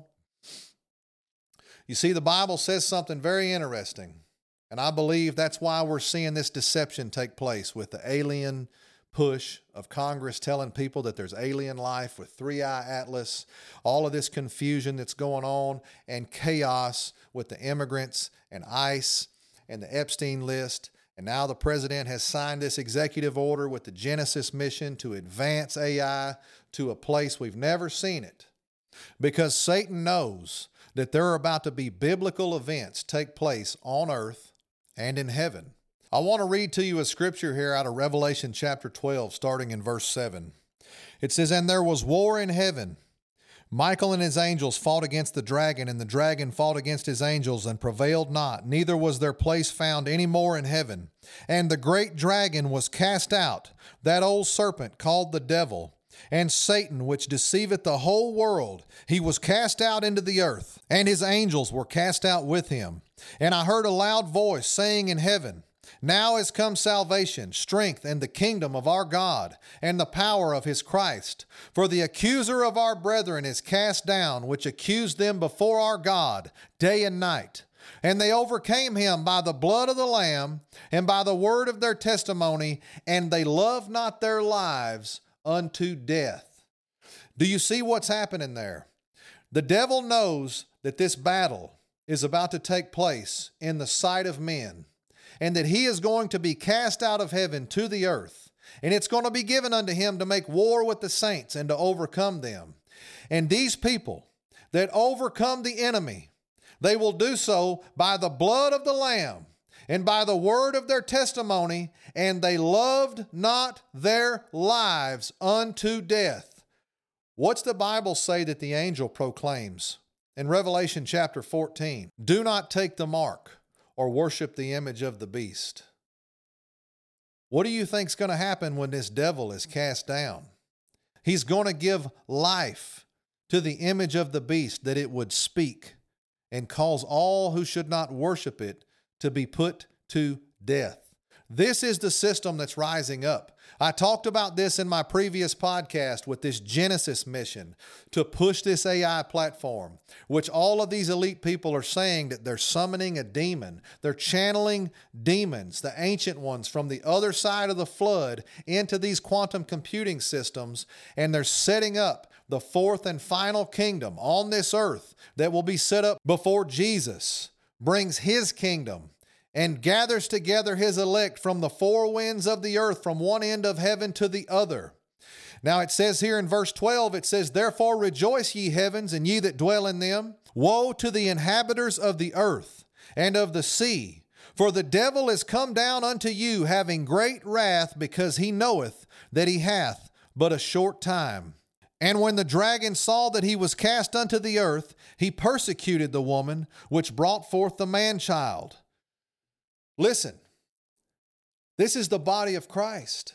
You see, the Bible says something very interesting, and I believe that's why we're seeing this deception take place with the alien push of Congress telling people that there's alien life with three-eye atlas, all of this confusion that's going on, and chaos with the immigrants and ICE and the Epstein list. And now the president has signed this executive order with the Genesis mission to advance A I to a place we've never seen it, because Satan knows that there are about to be biblical events take place on earth and in heaven. I want to read to you a scripture here out of Revelation chapter twelve, starting in verse seven. It says, "And there was war in heaven. Michael and his angels fought against the dragon, and the dragon fought against his angels and prevailed not, neither was their place found any more in heaven. And the great dragon was cast out, that old serpent called the devil, and Satan, which deceiveth the whole world. He was cast out into the earth, and his angels were cast out with him. And I heard a loud voice saying in heaven, Now is come salvation, strength, and the kingdom of our God, and the power of his Christ. For the accuser of our brethren is cast down, which accused them before our God day and night. And they overcame him by the blood of the Lamb, and by the word of their testimony, and they loved not their lives unto death." Do you see what's happening there? The devil knows that this battle is about to take place in the sight of men, and that he is going to be cast out of heaven to the earth, and it's going to be given unto him to make war with the saints and to overcome them. And these people that overcome the enemy, they will do so by the blood of the Lamb and by the word of their testimony, and they loved not their lives unto death. What's the Bible say that the angel proclaims? In Revelation chapter fourteen, "Do not take the mark or worship the image of the beast." What do you think is going to happen when this devil is cast down? He's going to give life to the image of the beast, that it would speak and cause all who should not worship it to be put to death. This is the system that's rising up. I talked about this in my previous podcast with this Genesis mission to push this A I platform, which all of these elite people are saying that they're summoning a demon. They're channeling demons, the ancient ones from the other side of the flood, into these quantum computing systems, and they're setting up the fourth and final kingdom on this earth that will be set up before Jesus brings his kingdom and gathers together his elect from the four winds of the earth, from one end of heaven to the other. Now it says here in verse twelve, it says, "Therefore rejoice, ye heavens, and ye that dwell in them. Woe to the inhabitants of the earth and of the sea, for the devil is come down unto you, having great wrath, because he knoweth that he hath but a short time. And when the dragon saw that he was cast unto the earth, he persecuted the woman which brought forth the man-child." Listen, this is the body of Christ.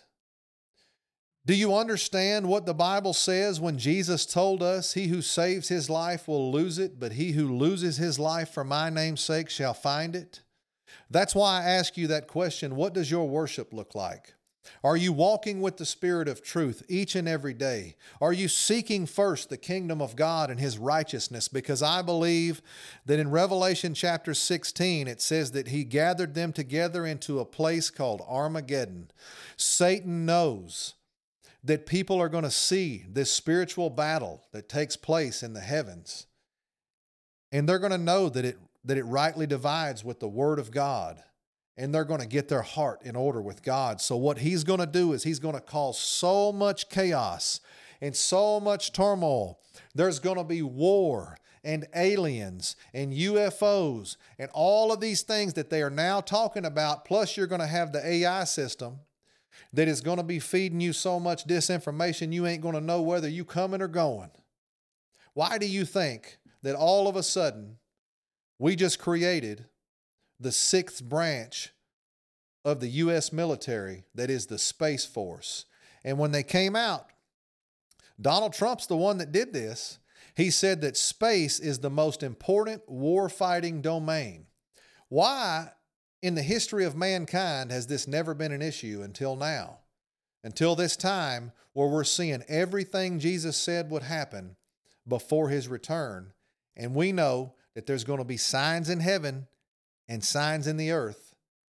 Do you understand what the Bible says when Jesus told us, "He who saves his life will lose it, but he who loses his life for my name's sake shall find it"? That's why I ask you that question. What does your worship look like? Are you walking with the Spirit of truth each and every day? Are you seeking first the kingdom of God and his righteousness? Because I believe that in Revelation chapter sixteen, it says that he gathered them together into a place called Armageddon. Satan knows that people are going to see this spiritual battle that takes place in the heavens, and they're going to know that it, that it rightly divides with the word of God. And they're going to get their heart in order with God. So what he's going to do is he's going to cause so much chaos and so much turmoil. There's going to be war and aliens and U F Os and all of these things that they are now talking about. Plus you're going to have the A I system that is going to be feeding you so much disinformation you ain't going to know whether you coming or going. Why do you think that all of a sudden we just created the sixth branch of the U S military, that is the Space Force? And when they came out, Donald Trump's the one that did this. He said that space is the most important war-fighting domain. Why, in the history of mankind, has this never been an issue until now? Until this time where we're seeing everything Jesus said would happen before his return. And we know that there's going to be signs in heaven and signs in the earth.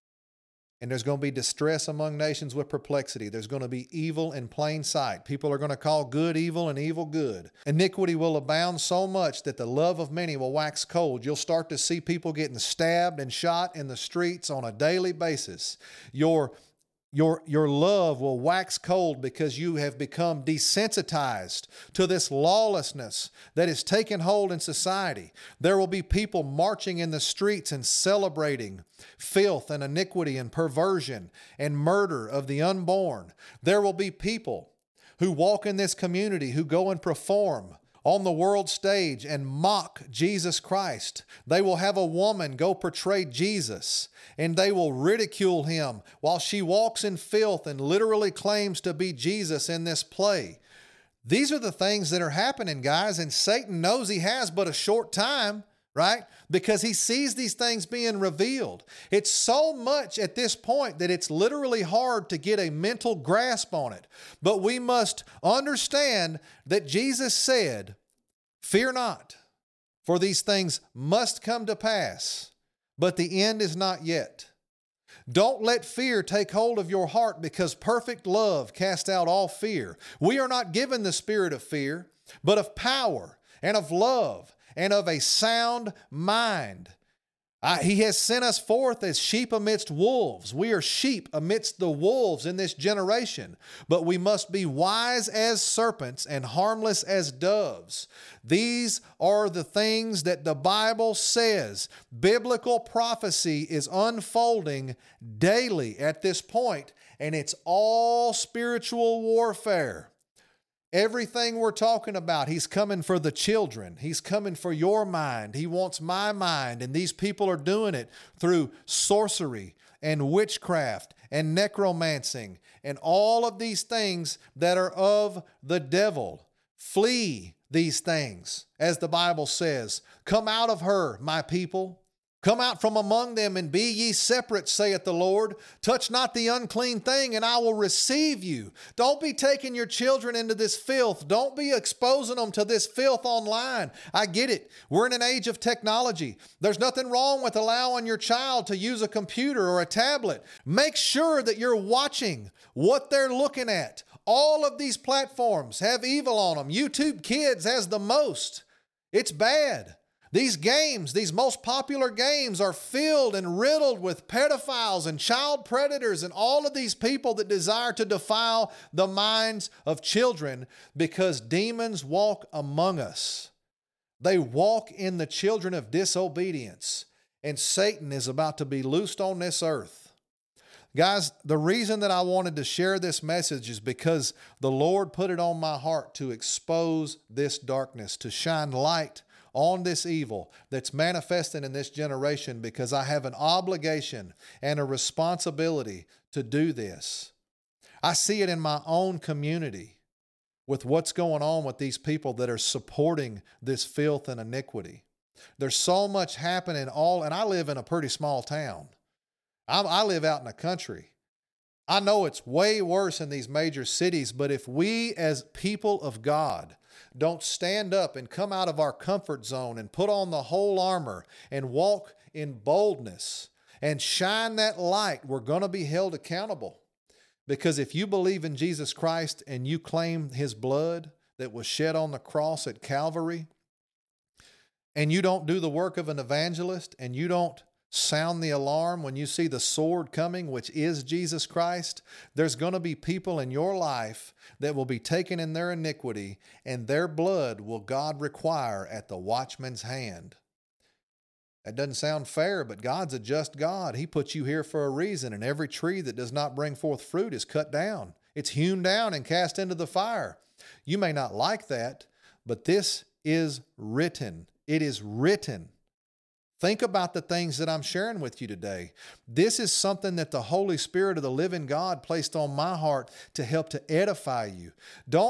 And there's going to be distress among nations with perplexity. There's going to be evil in plain sight. People are going to call good evil and evil good. Iniquity will abound so much that the love of many will wax cold. You'll start to see people getting stabbed and shot in the streets on a daily basis. Your Your, your love will wax cold because you have become desensitized to this lawlessness that is taking hold in society. There will be people marching in the streets and celebrating filth and iniquity and perversion and murder of the unborn. There will be people who walk in this community who go and perform on the world stage and mock Jesus Christ. They will have a woman go portray Jesus, and they will ridicule him while she walks in filth and literally claims to be Jesus in this play. These are the things that are happening, guys, and Satan knows he has but a short time, right? Because he sees these things being revealed. It's so much at this point that it's literally hard to get a mental grasp on it. But we must understand that Jesus said, "Fear not, for these things must come to pass, but the end is not yet." Don't let fear take hold of your heart, because perfect love casts out all fear. We are not given the spirit of fear, but of power and of love and of a sound mind. Uh, he has sent us forth as sheep amidst wolves. We are sheep amidst the wolves in this generation, but we must be wise as serpents and harmless as doves. These are the things that the Bible says. Biblical prophecy is unfolding daily at this point, and it's all spiritual warfare. Everything we're talking about, he's coming for the children. He's coming for your mind. He wants my mind. And these people are doing it through sorcery and witchcraft and necromancing and all of these things that are of the devil. Flee these things, as the Bible says. Come out of her, my people. Come out from among them and be ye separate, saith the Lord. Touch not the unclean thing, and I will receive you. Don't be taking your children into this filth. Don't be exposing them to this filth online. I get it. We're in an age of technology. There's nothing wrong with allowing your child to use a computer or a tablet. Make sure that you're watching what they're looking at. All of these platforms have evil on them. YouTube Kids has the most. It's bad. These games, these most popular games, are filled and riddled with pedophiles and child predators and all of these people that desire to defile the minds of children, because demons walk among us. They walk in the children of disobedience, and Satan is about to be loosed on this earth. Guys, the reason that I wanted to share this message is because the Lord put it on my heart to expose this darkness, to shine light on this evil that's manifesting in this generation, because I have an obligation and a responsibility to do this. I see it in my own community with what's going on with these people that are supporting this filth and iniquity. There's so much happening all, and I live in a pretty small town. I, I live out in the country. I know it's way worse in these major cities, but if we as people of God don't stand up and come out of our comfort zone and put on the whole armor and walk in boldness and shine that light, we're going to be held accountable. Because if you believe in Jesus Christ and you claim his blood that was shed on the cross at Calvary, and you don't do the work of an evangelist, and you don't sound the alarm when you see the sword coming, which is Jesus Christ, there's going to be people in your life that will be taken in their iniquity, and their blood will God require at the watchman's hand. That doesn't sound fair, but God's a just God. He put you here for a reason, and every tree that does not bring forth fruit is cut down. It's hewn down and cast into the fire. You may not like that, but this is written. It is written. Think about the things that I'm sharing with you today. This is something that the Holy Spirit of the living God placed on my heart to help to edify you. Don't,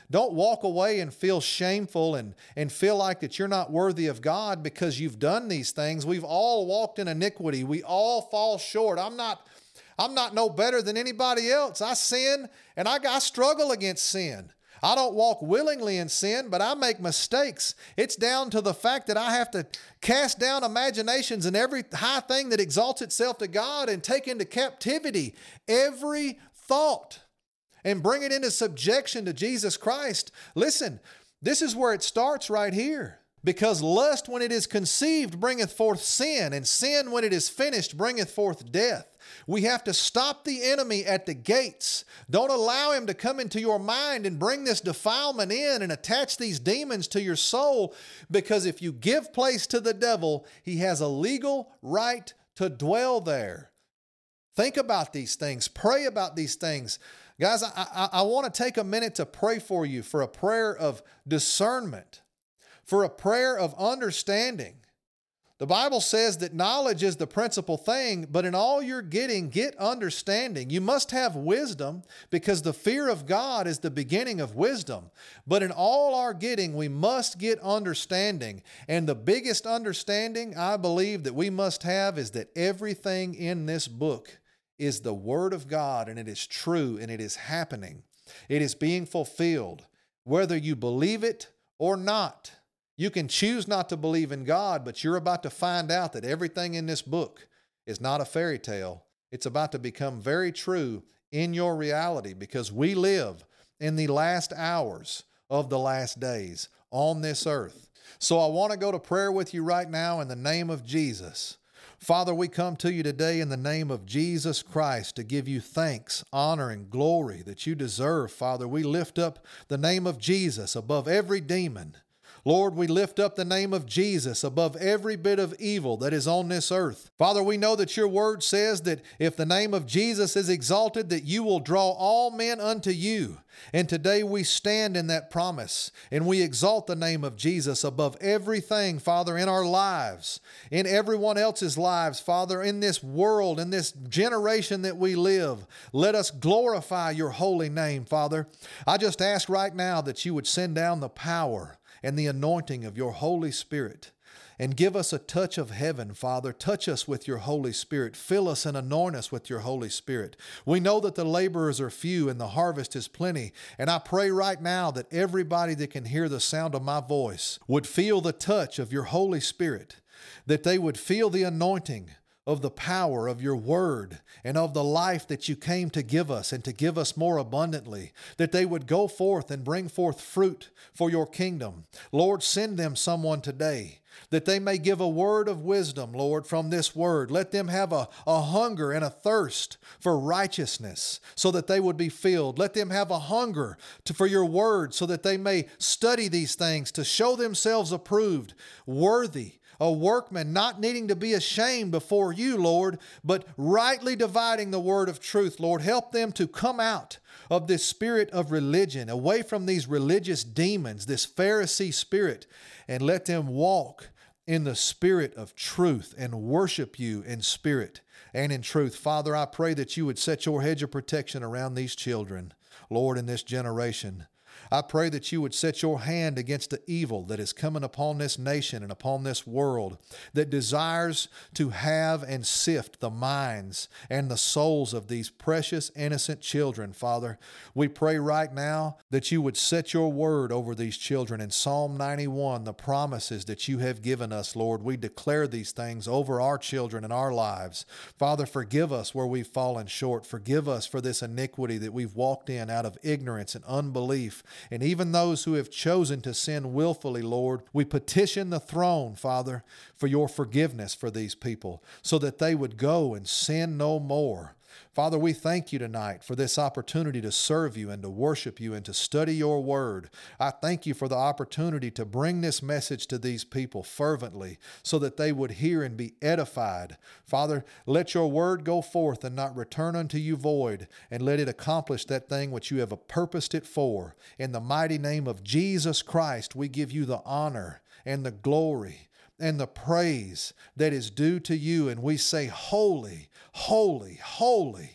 Don't walk away and feel shameful and, and feel like that you're not worthy of God because you've done these things. We've all walked in iniquity. We all fall short. I'm not, I'm not no better than anybody else. I sin and I, I struggle against sin. I don't walk willingly in sin, but I make mistakes. It's down to the fact that I have to cast down imaginations and every high thing that exalts itself to God and take into captivity every thought and bring it into subjection to Jesus Christ. Listen, this is where it starts right here. Because lust, when it is conceived, bringeth forth sin, and sin, when it is finished, bringeth forth death. We have to stop the enemy at the gates. Don't allow him to come into your mind and bring this defilement in and attach these demons to your soul, because if you give place to the devil, he has a legal right to dwell there. Think about these things. Pray about these things. Guys, I, I, I want to take a minute to pray for you, for a prayer of discernment, for a prayer of understanding. The Bible says that knowledge is the principal thing, but in all you're getting, get understanding. You must have wisdom, because the fear of God is the beginning of wisdom. But in all our getting, we must get understanding. And the biggest understanding I believe that we must have is that everything in this book is the Word of God, and it is true, and it is happening. It is being fulfilled, whether you believe it or not. You can choose not to believe in God, but you're about to find out that everything in this book is not a fairy tale. It's about to become very true in your reality, because we live in the last hours of the last days on this earth. So I want to go to prayer with you right now in the name of Jesus. Father, we come to you today in the name of Jesus Christ to give you thanks, honor, and glory that you deserve, Father. We lift up the name of Jesus above every demon. Lord, we lift up the name of Jesus above every bit of evil that is on this earth. Father, we know that your word says that if the name of Jesus is exalted, that you will draw all men unto you. And today we stand in that promise, and we exalt the name of Jesus above everything, Father, in our lives, in everyone else's lives, Father, in this world, in this generation that we live. Let us glorify your holy name, Father. I just ask right now that you would send down the power and the anointing of your Holy Spirit, and give us a touch of heaven, Father. Touch us with your Holy Spirit. Fill us and anoint us with your Holy Spirit. We know that the laborers are few and the harvest is plenty, and I pray right now that everybody that can hear the sound of my voice would feel the touch of your Holy Spirit, that they would feel the anointing of the power of your word and of the life that you came to give us and to give us more abundantly, that they would go forth and bring forth fruit for your kingdom. Lord, send them someone today that they may give a word of wisdom, Lord, from this word. Let them have a, a hunger and a thirst for righteousness so that they would be filled. Let them have a hunger to, for your word so that they may study these things to show themselves approved, worthy, a workman not needing to be ashamed before you, Lord, but rightly dividing the word of truth. Lord, help them to come out of this spirit of religion, away from these religious demons, this Pharisee spirit, and let them walk in the spirit of truth and worship you in spirit and in truth. Father, I pray that you would set your hedge of protection around these children, Lord, in this generation. I pray that you would set your hand against the evil that is coming upon this nation and upon this world that desires to have and sift the minds and the souls of these precious, innocent children, Father. We pray right now that you would set your word over these children. In Psalm ninety-one, the promises that you have given us, Lord, we declare these things over our children and our lives. Father, forgive us where we've fallen short. Forgive us for this iniquity that we've walked in out of ignorance and unbelief. And even those who have chosen to sin willfully, Lord, we petition the throne, Father, for your forgiveness for these people so that they would go and sin no more. Father, we thank you tonight for this opportunity to serve you and to worship you and to study your word. I thank you for the opportunity to bring this message to these people fervently so that they would hear and be edified. Father, let your word go forth and not return unto you void, and let it accomplish that thing which you have purposed it for. In the mighty name of Jesus Christ, we give you the honor and the glory and the praise that is due to you. And we say, holy, holy, holy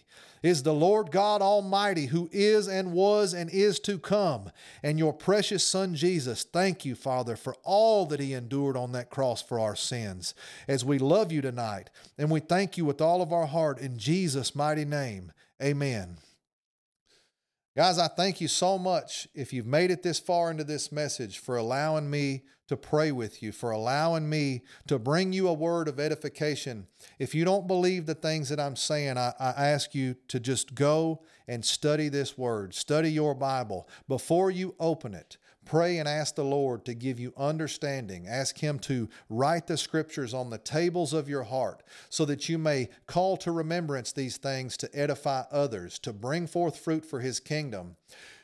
is the Lord God Almighty, who is and was and is to come, and your precious Son Jesus. Thank you, Father, for all that he endured on that cross for our sins. As we love you tonight, and we thank you with all of our heart in Jesus' mighty name. Amen. Guys, I thank you so much, if you've made it this far into this message, for allowing me to pray with you, for allowing me to bring you a word of edification. If you don't believe the things that I'm saying, I, I ask you to just go and study this word. Study your Bible. Before you open it, pray and ask the Lord to give you understanding. Ask him to write the scriptures on the tables of your heart so that you may call to remembrance these things to edify others, to bring forth fruit for his kingdom.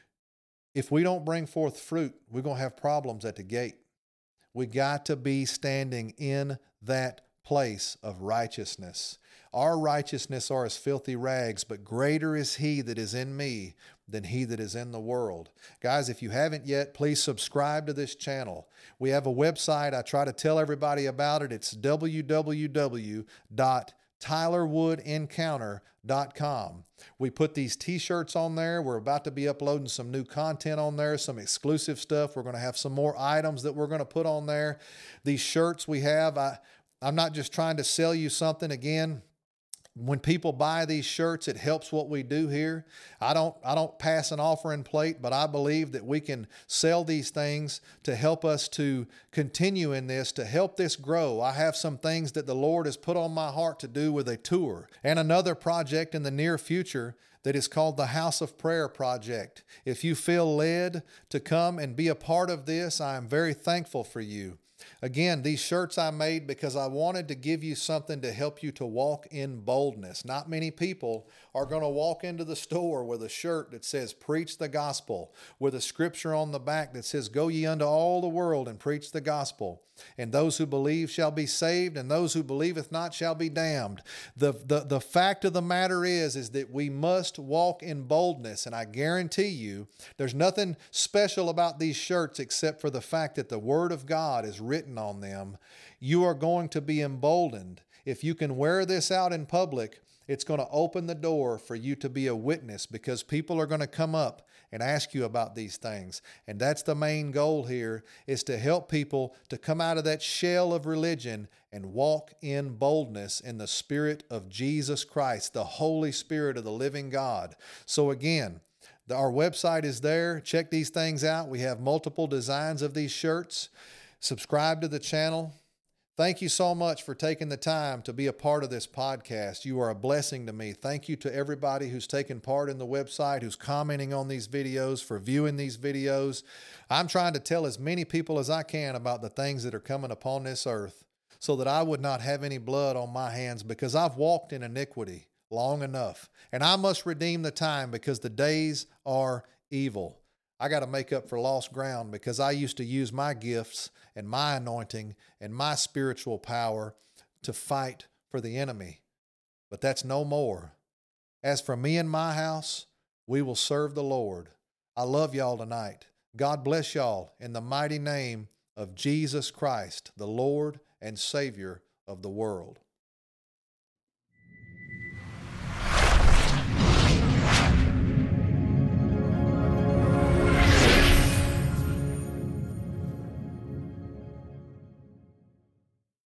If we don't bring forth fruit, we're going to have problems at the gate. We got to be standing in that place of righteousness. Our righteousness are as filthy rags, but greater is he that is in me than he that is in the world. Guys, if you haven't yet, please subscribe to this channel. We have a website. I try to tell everybody about it. It's w w w dot tyler wood encounter dot com. We put these t-shirts on there. We're about to be uploading some new content on there, some exclusive stuff. We're going to have some more items that we're going to put on there. These shirts we have, I, I'm not just trying to sell you something. Again, when people buy these shirts, it helps what we do here. I don't, I don't pass an offering plate, but I believe that we can sell these things to help us to continue in this, to help this grow. I have some things that the Lord has put on my heart to do with a tour and another project in the near future that is called the House of Prayer Project. If you feel led to come and be a part of this, I am very thankful for you. Again, these shirts I made because I wanted to give you something to help you to walk in boldness. Not many people are going to walk into the store with a shirt that says, preach the gospel, with a scripture on the back that says, go ye unto all the world and preach the gospel. And those who believe shall be saved, and those who believeth not shall be damned. The, the, the fact of the matter is, is that we must walk in boldness. And I guarantee you, there's nothing special about these shirts except for the fact that the Word of God is written on them. You are going to be emboldened. If you can wear this out in public, it's going to open the door for you to be a witness, because people are going to come up and ask you about these things. And that's the main goal here, is to help people to come out of that shell of religion and walk in boldness in the Spirit of Jesus Christ, the Holy Spirit of the living God. So again, the, our website is there. Check these things out. We have multiple designs of these shirts. Subscribe to the channel. Thank you so much for taking the time to be a part of this podcast. You are a blessing to me. Thank you to everybody who's taken part in the website, who's commenting on these videos, for viewing these videos. I'm trying to tell as many people as I can about the things that are coming upon this earth, so that I would not have any blood on my hands, because I've walked in iniquity long enough, and I must redeem the time, because the days are evil. I got to make up for lost ground, because I used to use my gifts and my anointing and my spiritual power to fight for the enemy. But that's no more. As for me and my house, we will serve the Lord. I love y'all tonight. God bless y'all in the mighty name of Jesus Christ, the Lord and Savior of the world.